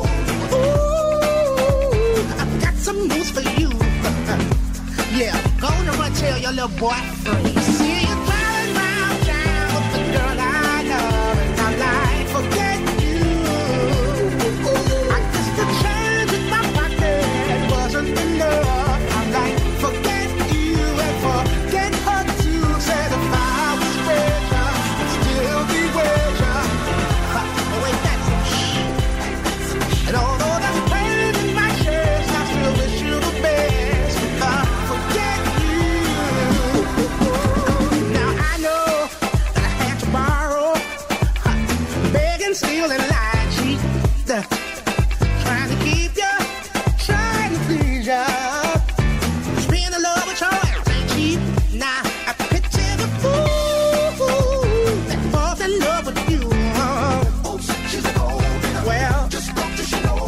Ooh, I've got some news for you. Yeah, go on and run tell your little boy free. See you driving round town with the girl I love, and I'm like, forget you. I guess the change in my pocket wasn't enough. I'm like, forget you and forget her too. Said if I was richer, I'd still be richer. Wait, that's and although there's pain in my chest, I still wish you the best. But I forget you. Now I know that I had to borrow, beg and steal and lie and cheat, trying to keep you, trying to please you. Being in love with your ass ain't cheap. Now I picture the fool that falls in love with you. Oh, she's a gold. Well, just don't you know?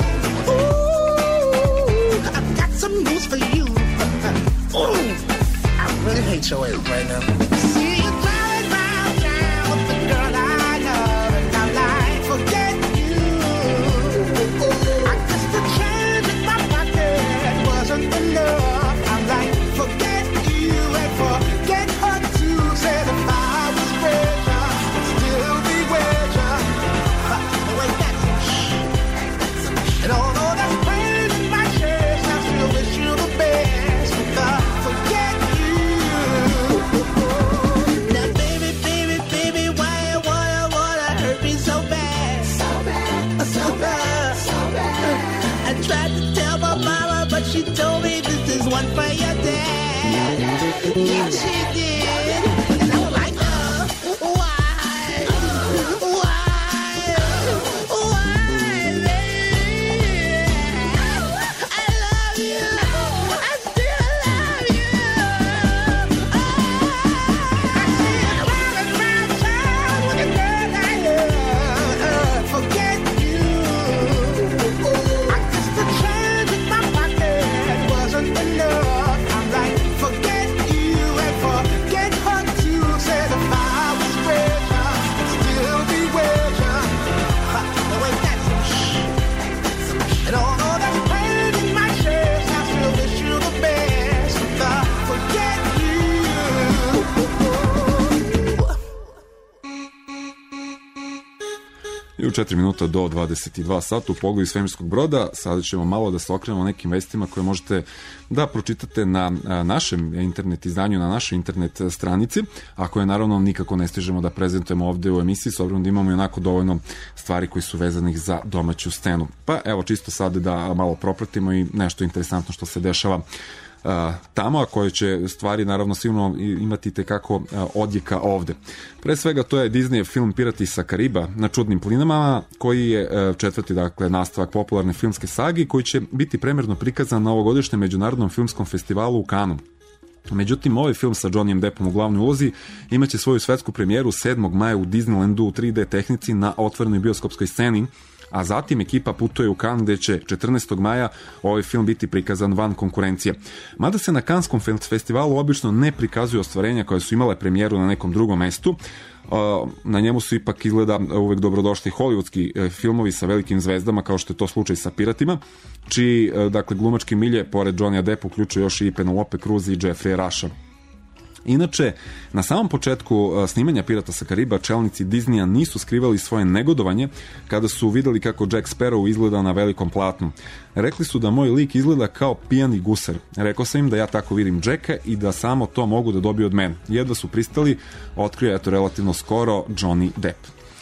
Ooh, I've got some news for you. Ooh, I really hate your ass right now. See you driving round town with the girl I love, and I'm like, forget you. I guess the change in my pocket wasn't enough. I'm like, forget you and forget her too. Said if I was richer, I'd still be richer. Wait, that's and although there's pain in my chest, I still wish you the best. But I forget you. Now, baby, baby, baby, why you wanna, wanna hurt me so bad? So bad, so bad, so bad. I tried to tell my mama, but she told me this is one for your dad. Yeah, she did. And I was like, uh, why? Why? Why, baby? I love you. I still love you. I see you driving round town with a girl I love. Forget you. I guess the change in my pocket wasn't enough. I'm like, forget you and forget her too. Said if I was richer, I'd still be richer. Wait, that's and although there's pain in my chest, I still wish you the best. But I forget you. I u četiri minuta do dvadeset dva sata u Pogledu svemirskog broda. Sada ćemo malo da se okrenemo nekim vestima koje možete da pročitate na našem internet izdanju, na našoj internet stranici, a koje naravno nikako ne stižemo da prezentujemo ovde u emisiji, s obzirom da imamo i onako dovoljno stvari koji su vezanih za domaću scenu. Pa evo, čisto sad da malo propratimo i nešto interesantno što se dešava tamo, a koje će stvari naravno sigurno imati tekako odjeka ovde. Pre svega to je Disneyev film Pirati sa Kariba na čudnim plinama, koji je četvrti, dakle, nastavak popularne filmske sagi, koji će biti premjerno prikazan na ovogodišnjem međunarodnom filmskom festivalu u Kanu. Međutim, ovaj film sa Johnnyem Deppom u glavnoj ulozi imaće svoju svetsku premijeru sedmog maja u Disneylandu u tri D tehnici na otvorenoj bioskopskoj sceni, a zatim ekipa putuje u Cannes gde će četrnaestog maja ovaj film biti prikazan van konkurencije. Mada se na Canneskom festivalu obično ne prikazuju ostvarenja koje su imale premijeru na nekom drugom mestu, na njemu su ipak izgleda uvek dobrodošli hollywoodski filmovi sa velikim zvezdama, kao što je to slučaj sa Piratima, čiji, dakle, glumački milje pored Johnnya Deppa uključuje još i Penelope Cruz i Jeffrey Rusha. Inače, na samom početku snimanja Pirata sa Kariba čelnici Disneya nisu skrivali svoje negodovanje kada su videli kako Jack Sparrow izgleda na velikom platnu. Rekli su da moj lik izgleda kao pijani guser. Rekao sam im da ja tako vidim Jacka i da samo to mogu da dobiju od mene. Jedva su pristali, otkrio eto relativno skoro Johnny Depp.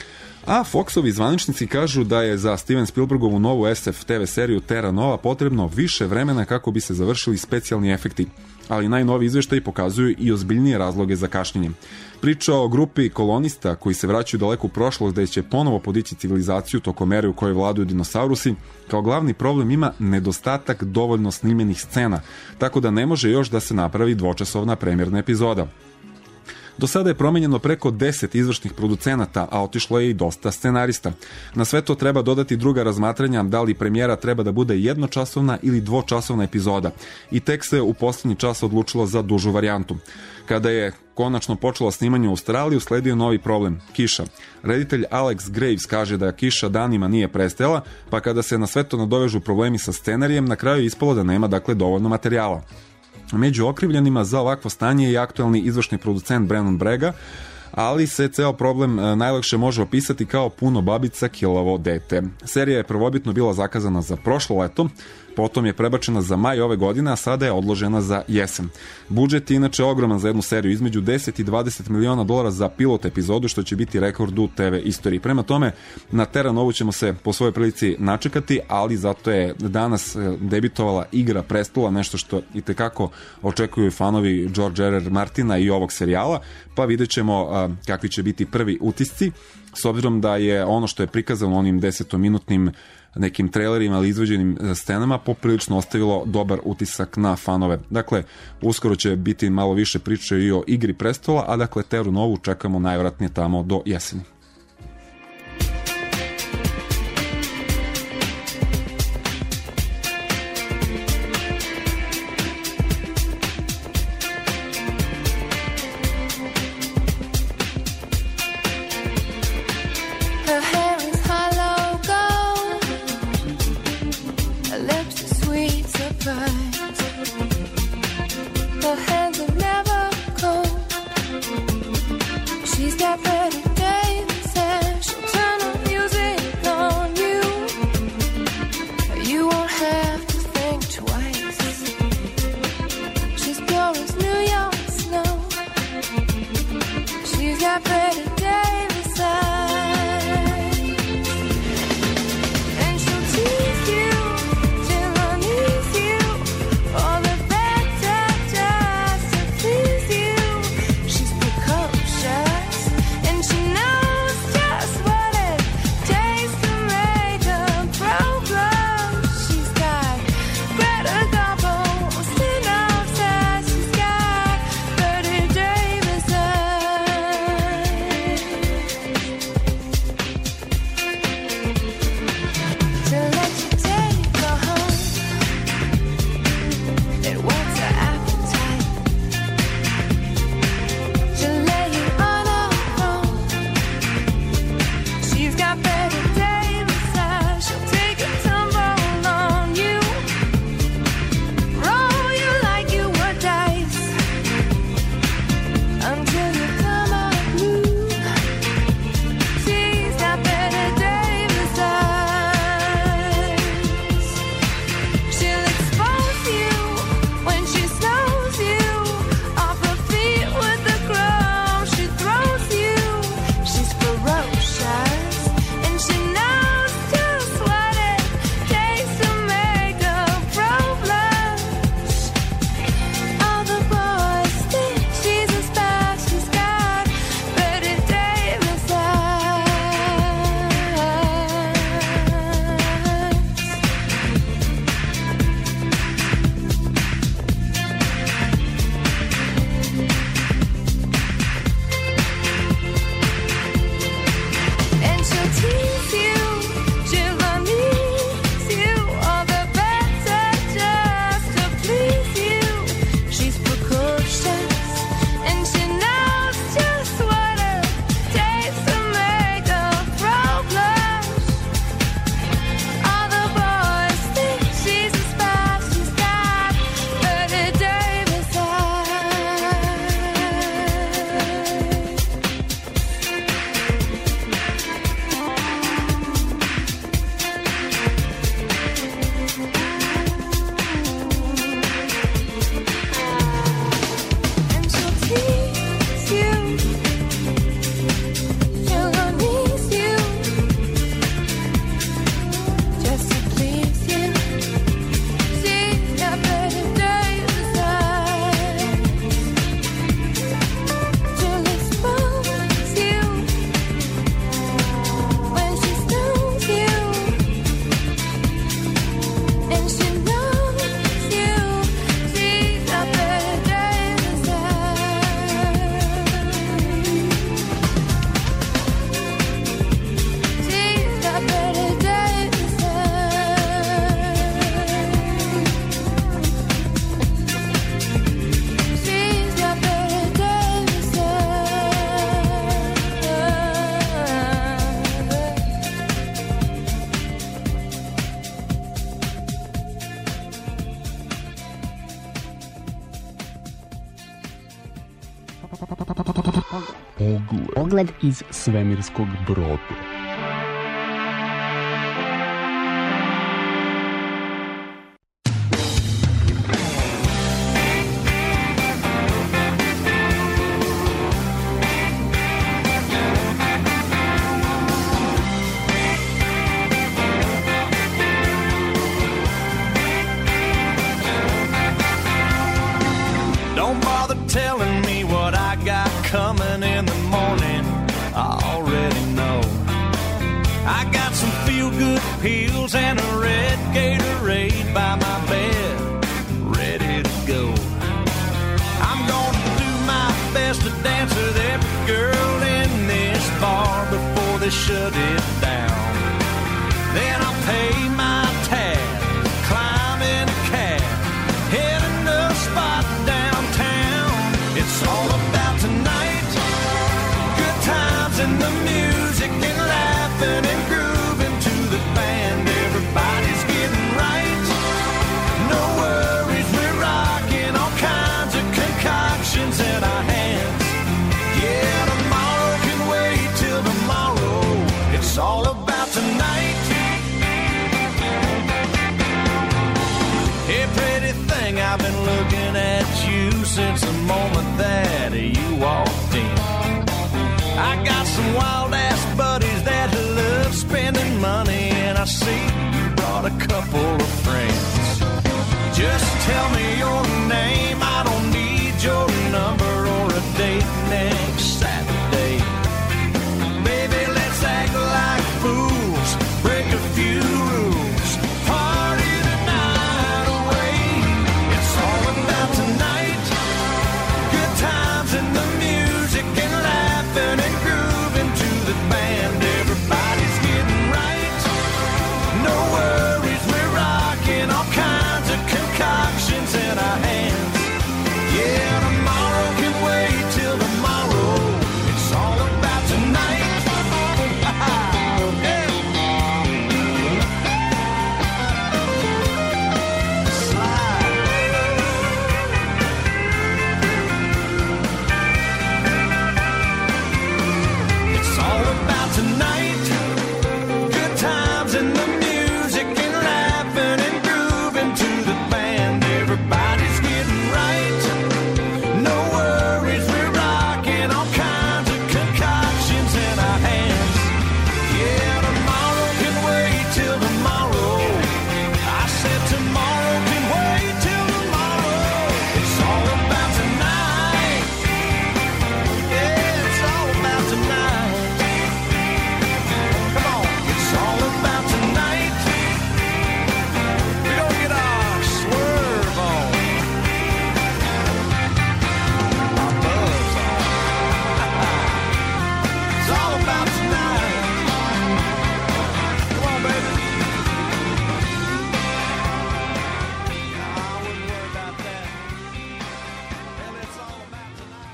A Foxovi zvaničnici kažu da je za Steven Spielbergovu novu S F T V seriju Terra Nova potrebno više vremena kako bi se završili specijalni efekti, ali najnovi izveštaji pokazuju i ozbiljnije razloge za kašnjenje. Priča o grupi kolonista koji se vraćaju daleko u prošlost gde će ponovo podići civilizaciju tokom ere u kojoj vladuju dinosaurusi, kao glavni problem ima nedostatak dovoljno snimljenih scena, tako da ne može još da se napravi dvočasovna premjerna epizoda. Do sada je promenjeno preko deset izvršnih producenata, a otišlo je i dosta scenarista. Na sve to treba dodati druga razmatranja da li premijera treba da bude jednočasovna ili dvočasovna epizoda. I tek se u poslednji čas odlučilo za dužu varijantu. Kada je konačno počelo snimanje u Australiji, usledio novi problem – kiša. Reditelj Alex Graves kaže da kiša danima nije prestajala, pa kada se na sve to nadovežu problemi sa scenarijem, na kraju je ispalo da nema, dakle, dovoljno materijala. Među okrivljenima za ovakvo stanje je i aktuelni izvršni producent Brannon Braga, ali se ceo problem najlakše može opisati kao puno babica kilavo dete. Serija je prvobitno bila zakazana za prošlo leto, potom je prebačena za maj ove godine, a sada je odložena za jesen. Budžet je inače ogroman za jednu seriju, između deset i dvadeset miliona dolara za pilot epizodu, što će biti rekord u T V istoriji. Prema tome, na Terra Novu ćemo se po svojoj prilici načekati, ali zato je danas debitovala Igra prestola, nešto što i tekako očekuju fanovi George R R. Martina i ovog serijala, pa vidjet ćemo a, kakvi će biti prvi utisci, s obzirom da je ono što je prikazano onim desetominutnim nekim trailerima ili izvođenim scenama poprilično ostavilo dobar utisak na fanove. Dakle, uskoro će biti malo više priče i o Igri prestola, a dakle Terru Novu čekamo najvratnije tamo do jeseni. And Pogled. Pogled iz svemirskog broda. Don't bother telling me what I got coming in the morning. I already know. I got some feel-good pills and a red Gatorade by my bed, ready to go. I'm gonna do my best to dance with every girl in this bar before they shut it down. Then I'll pay my tab, climb in a cab, head in the spot downtown. It's all about tonight, good times and the music and laughing and grooving to the band. Everybody's getting right, no worries, we're rocking all kinds of concoctions in our hands. Yeah, tomorrow can wait till tomorrow. It's all about tonight. Hey, pretty thing, I've been looking at you since the moment that you walked in. I got some wild-ass buddies that love spending money, and I see you brought a couple of friends. Just tell me your name, I don't need your number or a date next Saturday. Baby, let's act like fools, break a few rules, party the night away. It's all about tonight, good times and the music and laughing and grooving to the band. Everybody's getting right, no worries, we're rocking all kinds of concoctions in our hands. Yeah, tomorrow can wait till tomorrow. It's all about tonight. It's all about tonight, good times and the music and laughing and grooving to the band. Everybody's getting right, no worries, we're rocking all kinds of concoctions in our hands. Yeah, tomorrow can wait till tomorrow. I said tomorrow can wait till tomorrow. It's all about tonight. Yeah, it's all about tonight. Come on, it's all about tonight. We gonna get our swerve on, our buzz on. It's all about tonight. Come on, baby. I wouldn't worry about that. Hell, it's all about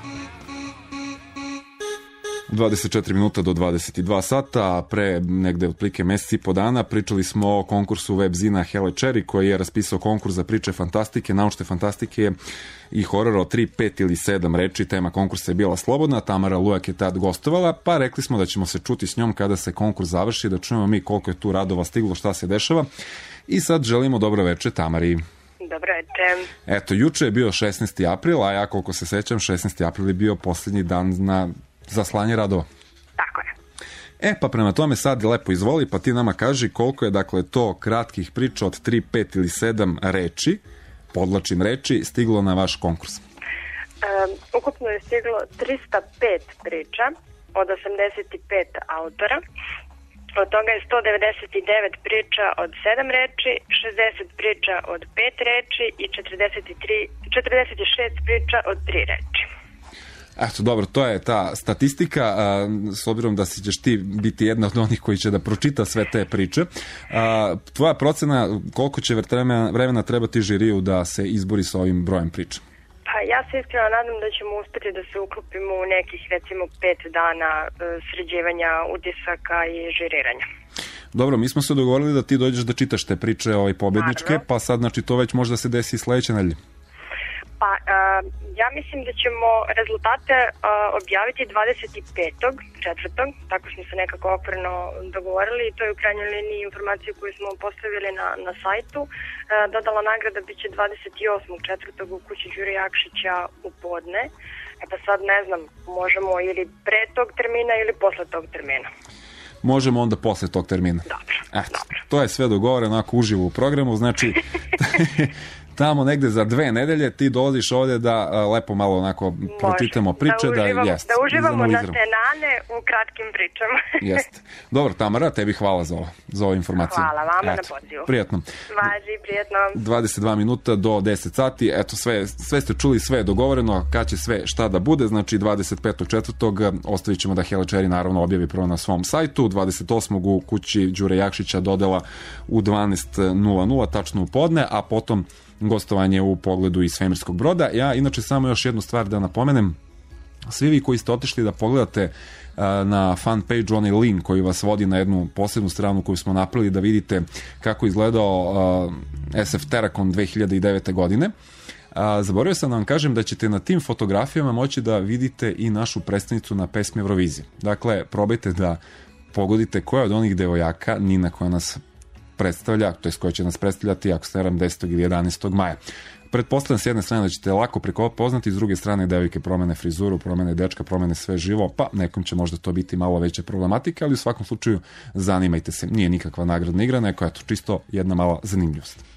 dvadeset četiri minuta do dvadeset dva sata, a pre negde otprilike mesec i po dana pričali smo o konkursu web zina Hele Cherry, koji je raspisao konkurs za priče fantastike, naučne fantastike i horora od tri, pet ili sedam reči. Tema konkursa je bila slobodna, Tamara Lujak je tad gostovala, pa rekli smo da ćemo se čuti s njom kada se konkurs završi, da čujemo mi koliko je tu radova stiglo, šta se dešava. I sad želimo dobro veče Tamari. Dobro veče. Eto, juče je bio šesnaesti april, a ja koliko se sećam, šesnaesti april je bio poslednji dan na za slanje radova. Tako je. E, pa prema tome sad lepo izvoli, pa ti nama kaži koliko je dakle to kratkih priča od tri, pet ili sedam reči, podlačim reči, stiglo na vaš konkurs. Um, ukupno je stiglo trista pet priča od osamdeset pet autora. Od toga je sto devedeset devet priča od sedam reči, šezdeset priča od pet reči i četrdeset tri, četrdeset šest priča od tri reči. Eto, dobro, to je ta statistika, a, s obzirom da si ćeš ti biti jedna od onih koji će da pročita sve te priče. A, tvoja procena, koliko će vremena, vremena trebati žiriju da se izbori sa ovim brojem priča? Pa ja se iskreno nadam da ćemo uspeti da se uklopimo u nekih recimo pet dana e, sređivanja utisaka i žiriranja. Dobro, mi smo se dogovorili da ti dođeš da čitaš te priče ovaj, pobedničke, Naravno. pa sad znači to već možda se desi sledeće nedelje. Pa, uh, ja mislim da ćemo rezultate uh, objaviti dvadeset petog četvrtog Tako smo se nekako okvirno dogovorili i to je u krajnjoj liniji informaciju koju smo postavili na, na sajtu. Uh, dodala nagrada biće dvadeset osmog četvrtog u kući Đure Jakšića u podne. E pa sad ne znam, možemo ili pre tog termina ili posle tog termina. Možemo onda posle tog termina. Dobro, Eto, dobro. To je sve dogovoreno onako uživo u programu, znači tamo negde za dve nedelje ti dolaziš ovde da a, lepo malo onako pročitamo priče. Da uživamo, da, jest, da uživamo na tenane u kratkim pričama. Jeste. Dobro, Tamara, tebi hvala za ovo, za ovu informaciju. Hvala vama Eto, na pozivu. Prijatno. Važi, prijatno. dvadeset dva minuta do deset sati, eto sve, sve ste čuli, sve je dogovoreno, kad će sve šta da bude, znači dvadeset petog četvrtog ostavit ćemo da Hela Čeri naravno objavi prvo na svom sajtu, dvadeset osmog u kući Đure Jakšića dodela u dvanaest nula nula, tačno u podne, a potom gostovanje u Pogledu iz svemirskog broda. Ja inače samo još jednu stvar da napomenem, svi vi koji ste otišli da pogledate uh, na fan page onaj link koji vas vodi na jednu posebnu stranu koju smo napravili da vidite kako izgledao uh, S F Terrakon dve hiljade devete godine. Uh, zaboravio sam da vam kažem da ćete na tim fotografijama moći da vidite i našu predstavnicu na pesmi Eurovizije. Dakle, probajte da pogodite koja od onih devojaka, Nina koja nas predstavlja, to je koja će nas predstavljati, ako se ne varam, desetog ili jedanaestog maja. Pretpostavljam s jedne strane da ćete lako preko poznati, s druge strane devojke promene frizuru, promene dečka, promene sve živo, pa nekom će možda to biti malo veća problematika, ali u svakom slučaju zanimajte se. Nije nikakva nagradna igra, neko je to čisto jedna mala zanimljivost.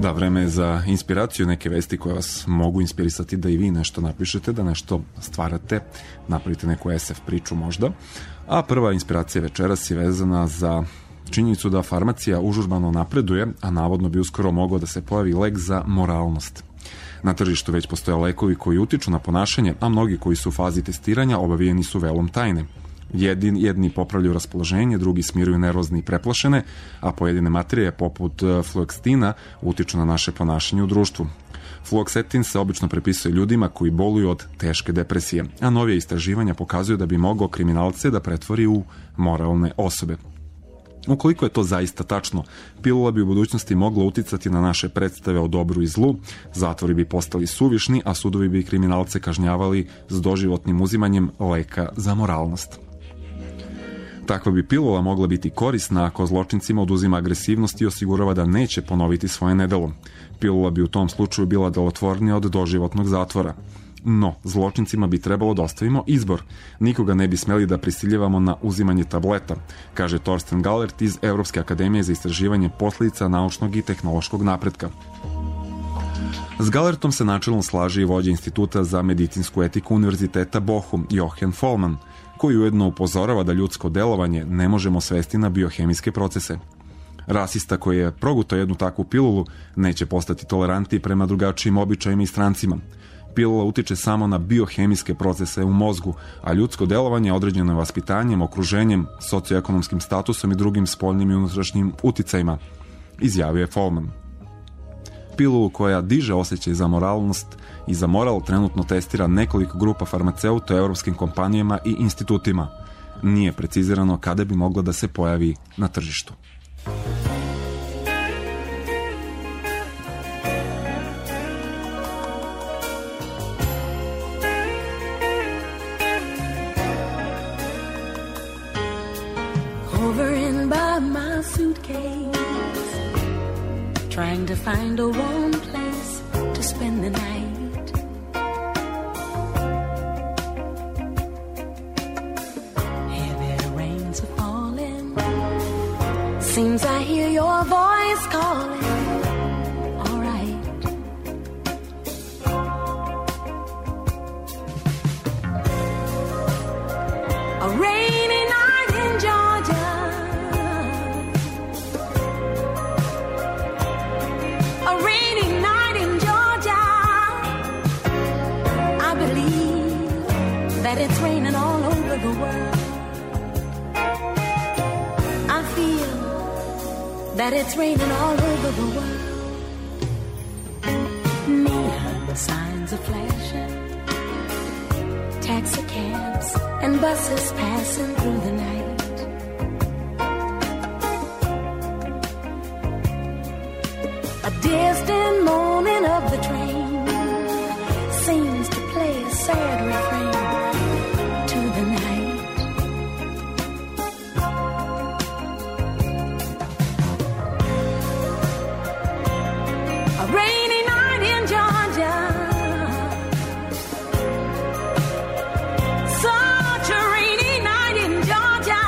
Da, vreme je za inspiraciju, neke vesti koje vas mogu inspirisati da i vi nešto napišete, da nešto stvarate, napravite neku es ef priču možda. A prva inspiracija večeras je vezana za činjenicu da farmacija užurbano napreduje, a navodno bi uskoro mogao da se pojavi lek za moralnost. Na tržištu već postoje lekovi koji utiču na ponašanje, a mnogi koji su u fazi testiranja obavijeni su velom tajne. Jedin, jedni popravljaju raspoloženje, drugi smiruju nervozne i preplašene, a pojedine materije poput fluokstina utiču na naše ponašanje u društvu. Fluoksetin se obično prepisuje ljudima koji boluju od teške depresije, a novije istraživanja pokazuju da bi mogao kriminalce da pretvori u moralne osobe. Ukoliko je to zaista tačno, pilula bi u budućnosti mogla uticati na naše predstave o dobru i zlu, zatvori bi postali suvišni, a sudovi bi kriminalce kažnjavali s doživotnim uzimanjem leka za moralnost. Takva bi pilula mogla biti korisna ako zločincima oduzima agresivnost i osigurava da neće ponoviti svoje nedelo. Pilula bi u tom slučaju bila delotvornija od doživotnog zatvora. No, zločincima bi trebalo da ostavimo izbor. Nikoga ne bi smeli da prisiljavamo na uzimanje tableta, kaže Torsten Gallert iz Evropske akademije za istraživanje posledica naučnog i tehnološkog napretka. S Gallertom se načelno slaže i vođa Instituta za medicinsku etiku Univerziteta Bochum, Jochen Follmann, koji ujedno upozorava da ljudsko delovanje ne možemo svesti na biohemijske procese. Rasista koji je progutao jednu takvu pilulu neće postati tolerantniji prema drugačijim običajima i strancima. Pilula utiče samo na biohemijske procese u mozgu, a ljudsko delovanje je određeno vaspitanjem, okruženjem, socioekonomskim statusom i drugim spoljnim i unutrašnjim uticajima, izjavio je Follmann. Pilulu koja diže osjećaj za moralnost i za moral trenutno testira nekoliko grupa farmaceuta u evropskim kompanijama i institutima. Nije precizirano kada bi mogla da se pojavi na tržištu. Hovering by my suitcase, trying to find a warm place to spend the night. Heavy rains are falling, seems I hear your voice calling. All right. A rainy night in Georgia, a rainy night in Georgia. I believe that it's raining all over the world. I feel that it's raining all over the world. Neon signs are flashing, taxi cabs and buses passing through the night. A distant moaning of the train seems to play a sad refrain to the night. A rainy night in Georgia, such a rainy night in Georgia.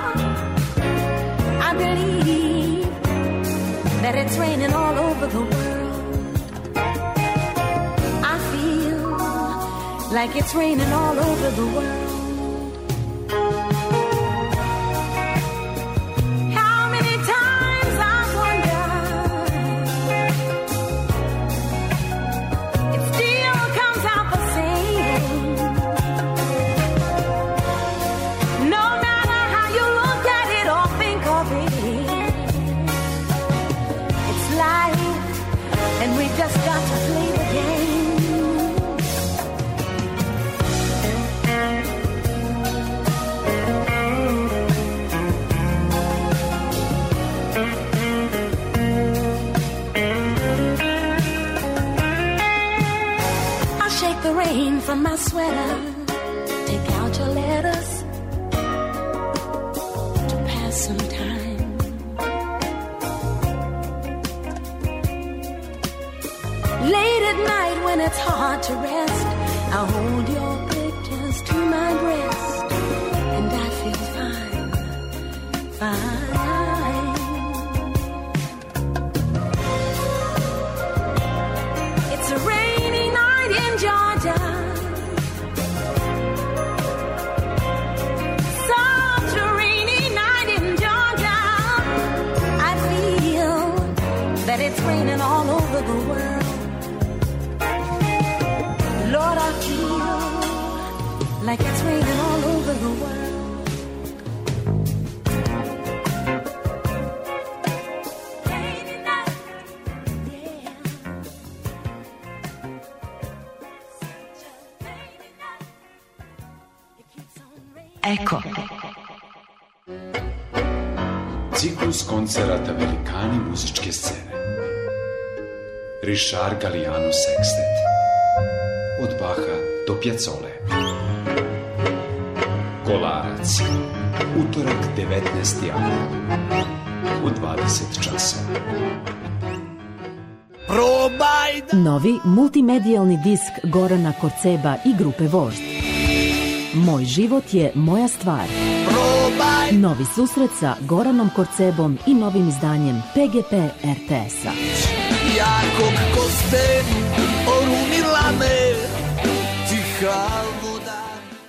I believe that it's raining all over the world. I feel like it's raining all over the world. How many times I wonder, it still comes out the same. No matter how you look at it or think of it, it's life, and we just got to play the game. I shake the rain from my sweater, take out your letters to pass some time. Late at night when it's hard to rest, I hold your pictures to my breast, and I feel fine, fine. that it's raining all over the world. Lord, I feel like it's raining all over the world. Eko. Ciklus koncerata velikani muzičke scene. Richard Galliano Sextet. Od Baha do Piazzole. Kolarac. Utorak devetnaesti avgust. U dvadeset časova. Probaj! Novi multimedijalni disk Gorana Korceba i grupe Vožd. Moj život je moja stvar. Probaj! Novi susret sa Goranom Korcebom i novim izdanjem P G P R T S-a. Jakog kosten orunila me tiha voda.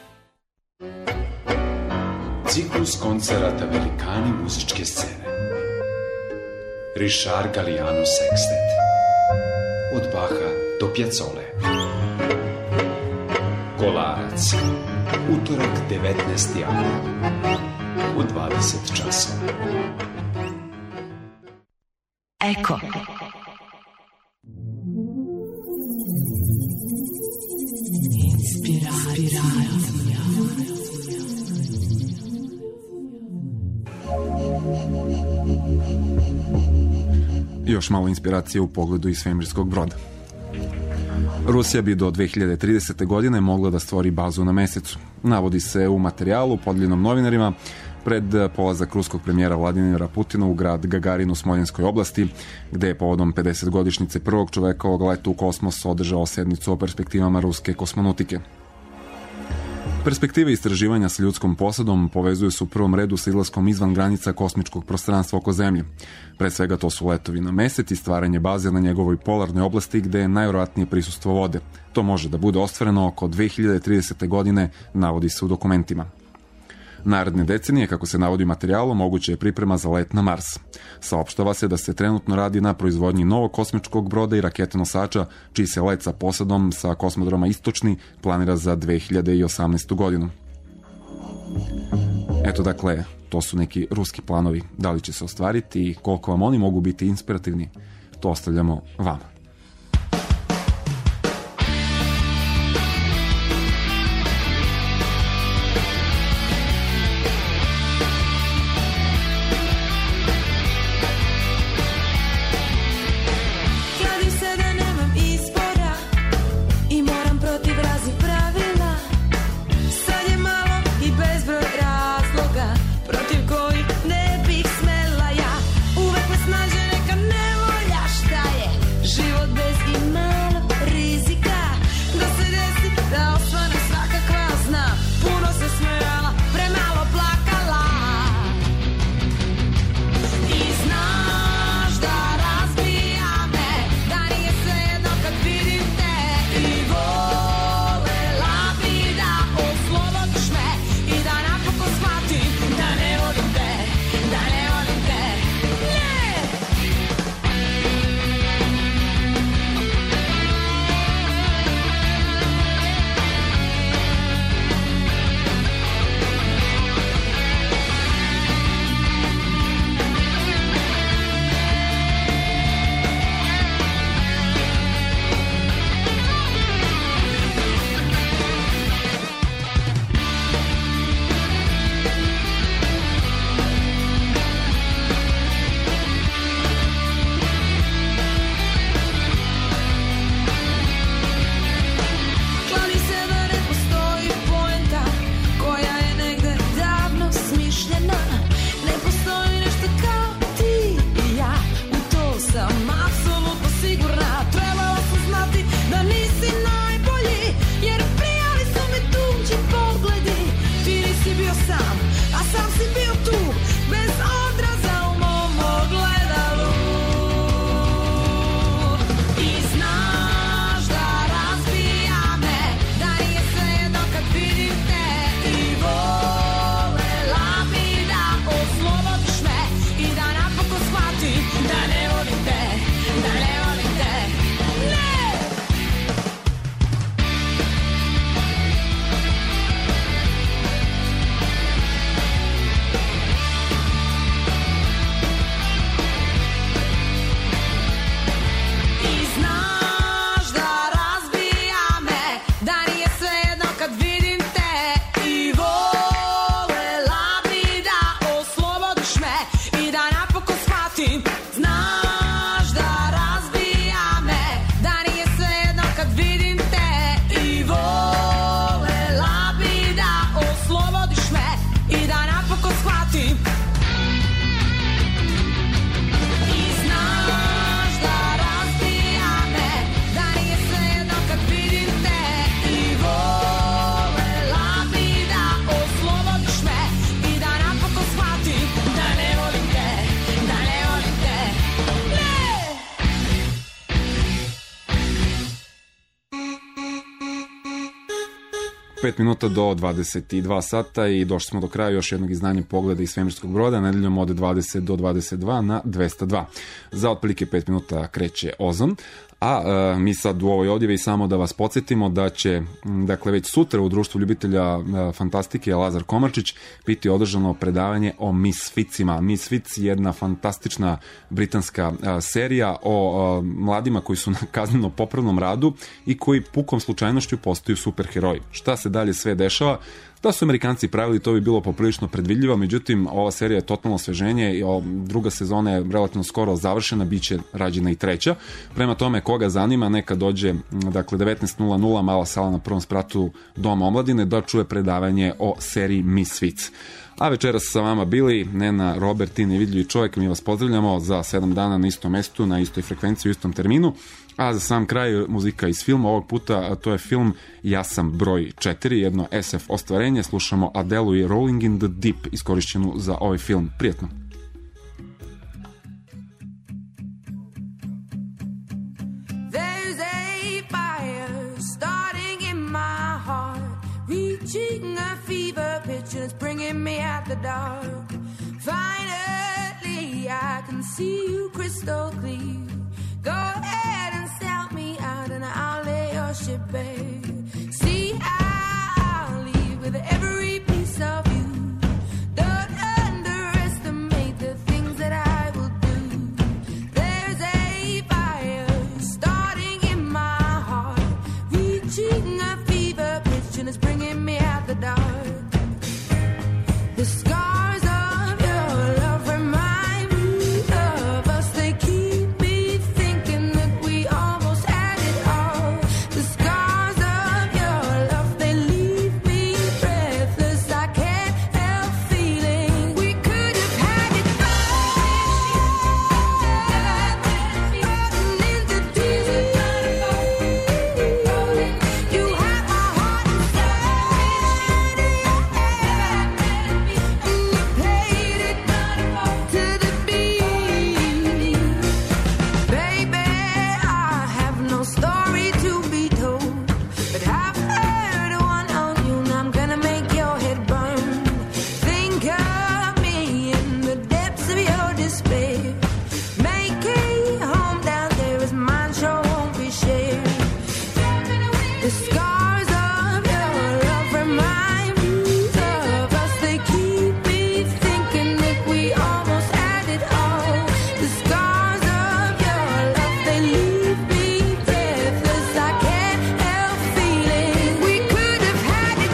Ciklus koncerata velikani muzičke scene. Richard Galliano Sextet. Od Baha do Piazzole. Kolarac. Utorak devetnaesti avgust. U dvadeset časova. Eko. Još malo inspiracije u pogledu iz svemirskog broda. Rusija bi do dve hiljade tridesete. godine mogla da stvori bazu na mesecu. Navodi se u materijalu podeljenom novinarima pred polazak ruskog premijera Vladimira Putina u grad Gagarin u Smoljenskoj oblasti, gde je povodom pedesetogodišnjice prvog čovekovog leta u kosmos održao sednicu o perspektivama ruske kosmonautike. Perspektive istraživanja sa ljudskom posadom povezuju se u prvom redu sa izlaskom izvan granica kosmičkog prostranstva oko Zemlje. Pre svega to su letovi na mesec i stvaranje baze na njegovoj polarnoj oblasti gde je najverovatnije prisustvo vode. To može da bude ostvareno oko dve hiljade tridesete. godine, navodi se u dokumentima. Naredne decenije, kako se navodi materijalom, moguće je priprema za let na Mars. Saopštava se da se trenutno radi na proizvodnji novog kosmičkog broda i rakete nosača, čiji se let sa posadom sa kosmodroma Istočni planira za dve hiljade osamnaestu. godinu. Eto dakle, to su neki ruski planovi. Da li će se ostvariti i koliko vam oni mogu biti inspirativni, to ostavljamo vama. Život pet minuta do dvadeset dva sata i došli smo do kraja još jednog izdanja Pogleda iz svemirskog broda, nedeljom od dvadeset do dvadeset dva na dvesta dva. Za otprilike pet minuta kreće Ozon. A e, mi sad u ovoj odjevi samo da vas podsjetimo da će, dakle, već sutra u društvu ljubitelja e, fantastike Lazar Komarčić biti održano predavanje o Misfitsima. Misfits je jedna fantastična britanska e, serija o e, mladima koji su na kazneno popravnom radu i koji pukom slučajnošću postaju superheroji. Šta se dalje sve dešava? Da su Amerikanci pravili, to bi bilo poprilično predvidljivo, međutim, ova serija je totalno osveženje i druga sezona je relativno skoro završena, bit će rađena i treća. Prema tome, koga zanima, neka dođe, dakle, devetnaest nula nula, mala sala na prvom spratu Doma omladine, da čuje predavanje o seriji Misfits. A večeras sa vama bili Nena, Robert i nevidljivi čovjek. Mi vas pozdravljamo za sedam dana na istom mestu, na istoj frekvenciji, u istom terminu. A za sam kraj muzika iz filma, ovog puta a to je film Ja sam broj četiri, jedno es ef ostvarenje. Slušamo Adelu i Rolling in the Deep, iskorišćenu za ovaj film. Prijetno. There's a fire starting in my heart, reaching a fever pitch and it's bringing me out the dark. Finally I can see you crystal clear. Go ahead and sell me out and I'll lay your ship bare. See, I'll leave with every piece of you. Don't underestimate the things that I will do. There's a fire starting in my heart, reaching a fever pitch and it's bringing me out the dark. The scars of your love remind me of us. They keep me thinking that we almost had it all. The scars of your love, they leave me breathless. I can't help feeling we could have had it all. In the deep, you have my heart inside, and you played it to the beat. Baby, I have no story to be told, but I've heard one on you and I'm gonna make your head burn. Think of me in the depths of your despair. Make a home down there as mine sure won't be shared. The scars of your love remind me of us. They keep me thinking that we almost had it all. The scars of your love, they leave me breathless. I can't help feeling we could have had it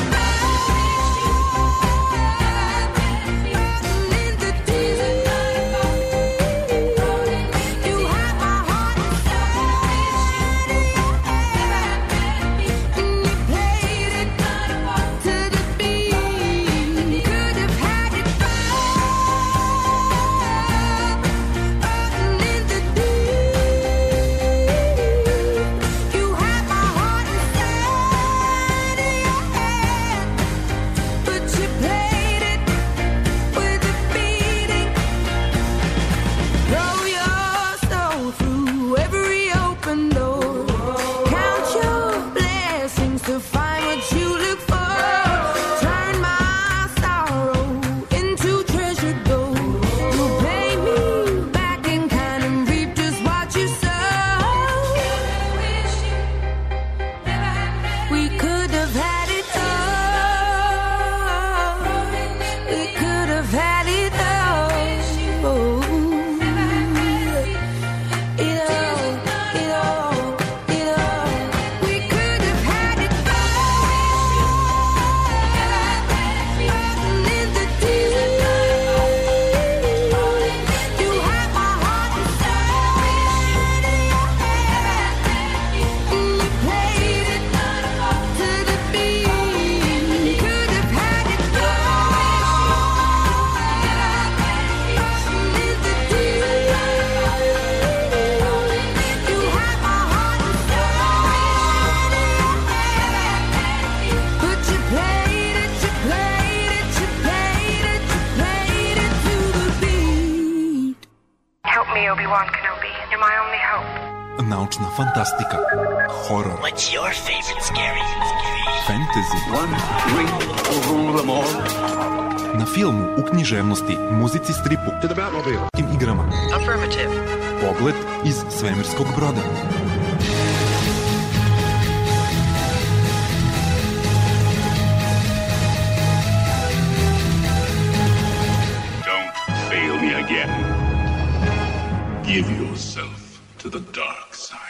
all. In the deep, you have my heart inside, and you played it to the beat. Could have had it all. In the deep, you have my heart inside of your hand, but you played it with a beating. Throw your soul through every open door. Count your blessings to find what you look for. Turn my sorrow into treasured gold. You'll pay me back in kind and reap just what you sow. We could have had it all. We could have had it all. It all, it all, it all. We could have had it all. In the deep, you have my heart inside, and you played it to the beat. Could have had it all. In the deep, you have my heart inside, but you played it, you played it, you played it, you played it to the beat. Help me, Obi-Wan Kenobi. You're my only hope. Naučna fantastika. Horor. What's your favorite scary? Fantasy. One ring will rule them all. Na filmu, u književnosti, muzici, stripu, To the Batmobile. tim igrama. Affirmative. Pogled iz svemirskog broda. Don't fail me again. Give yourself to the dark side.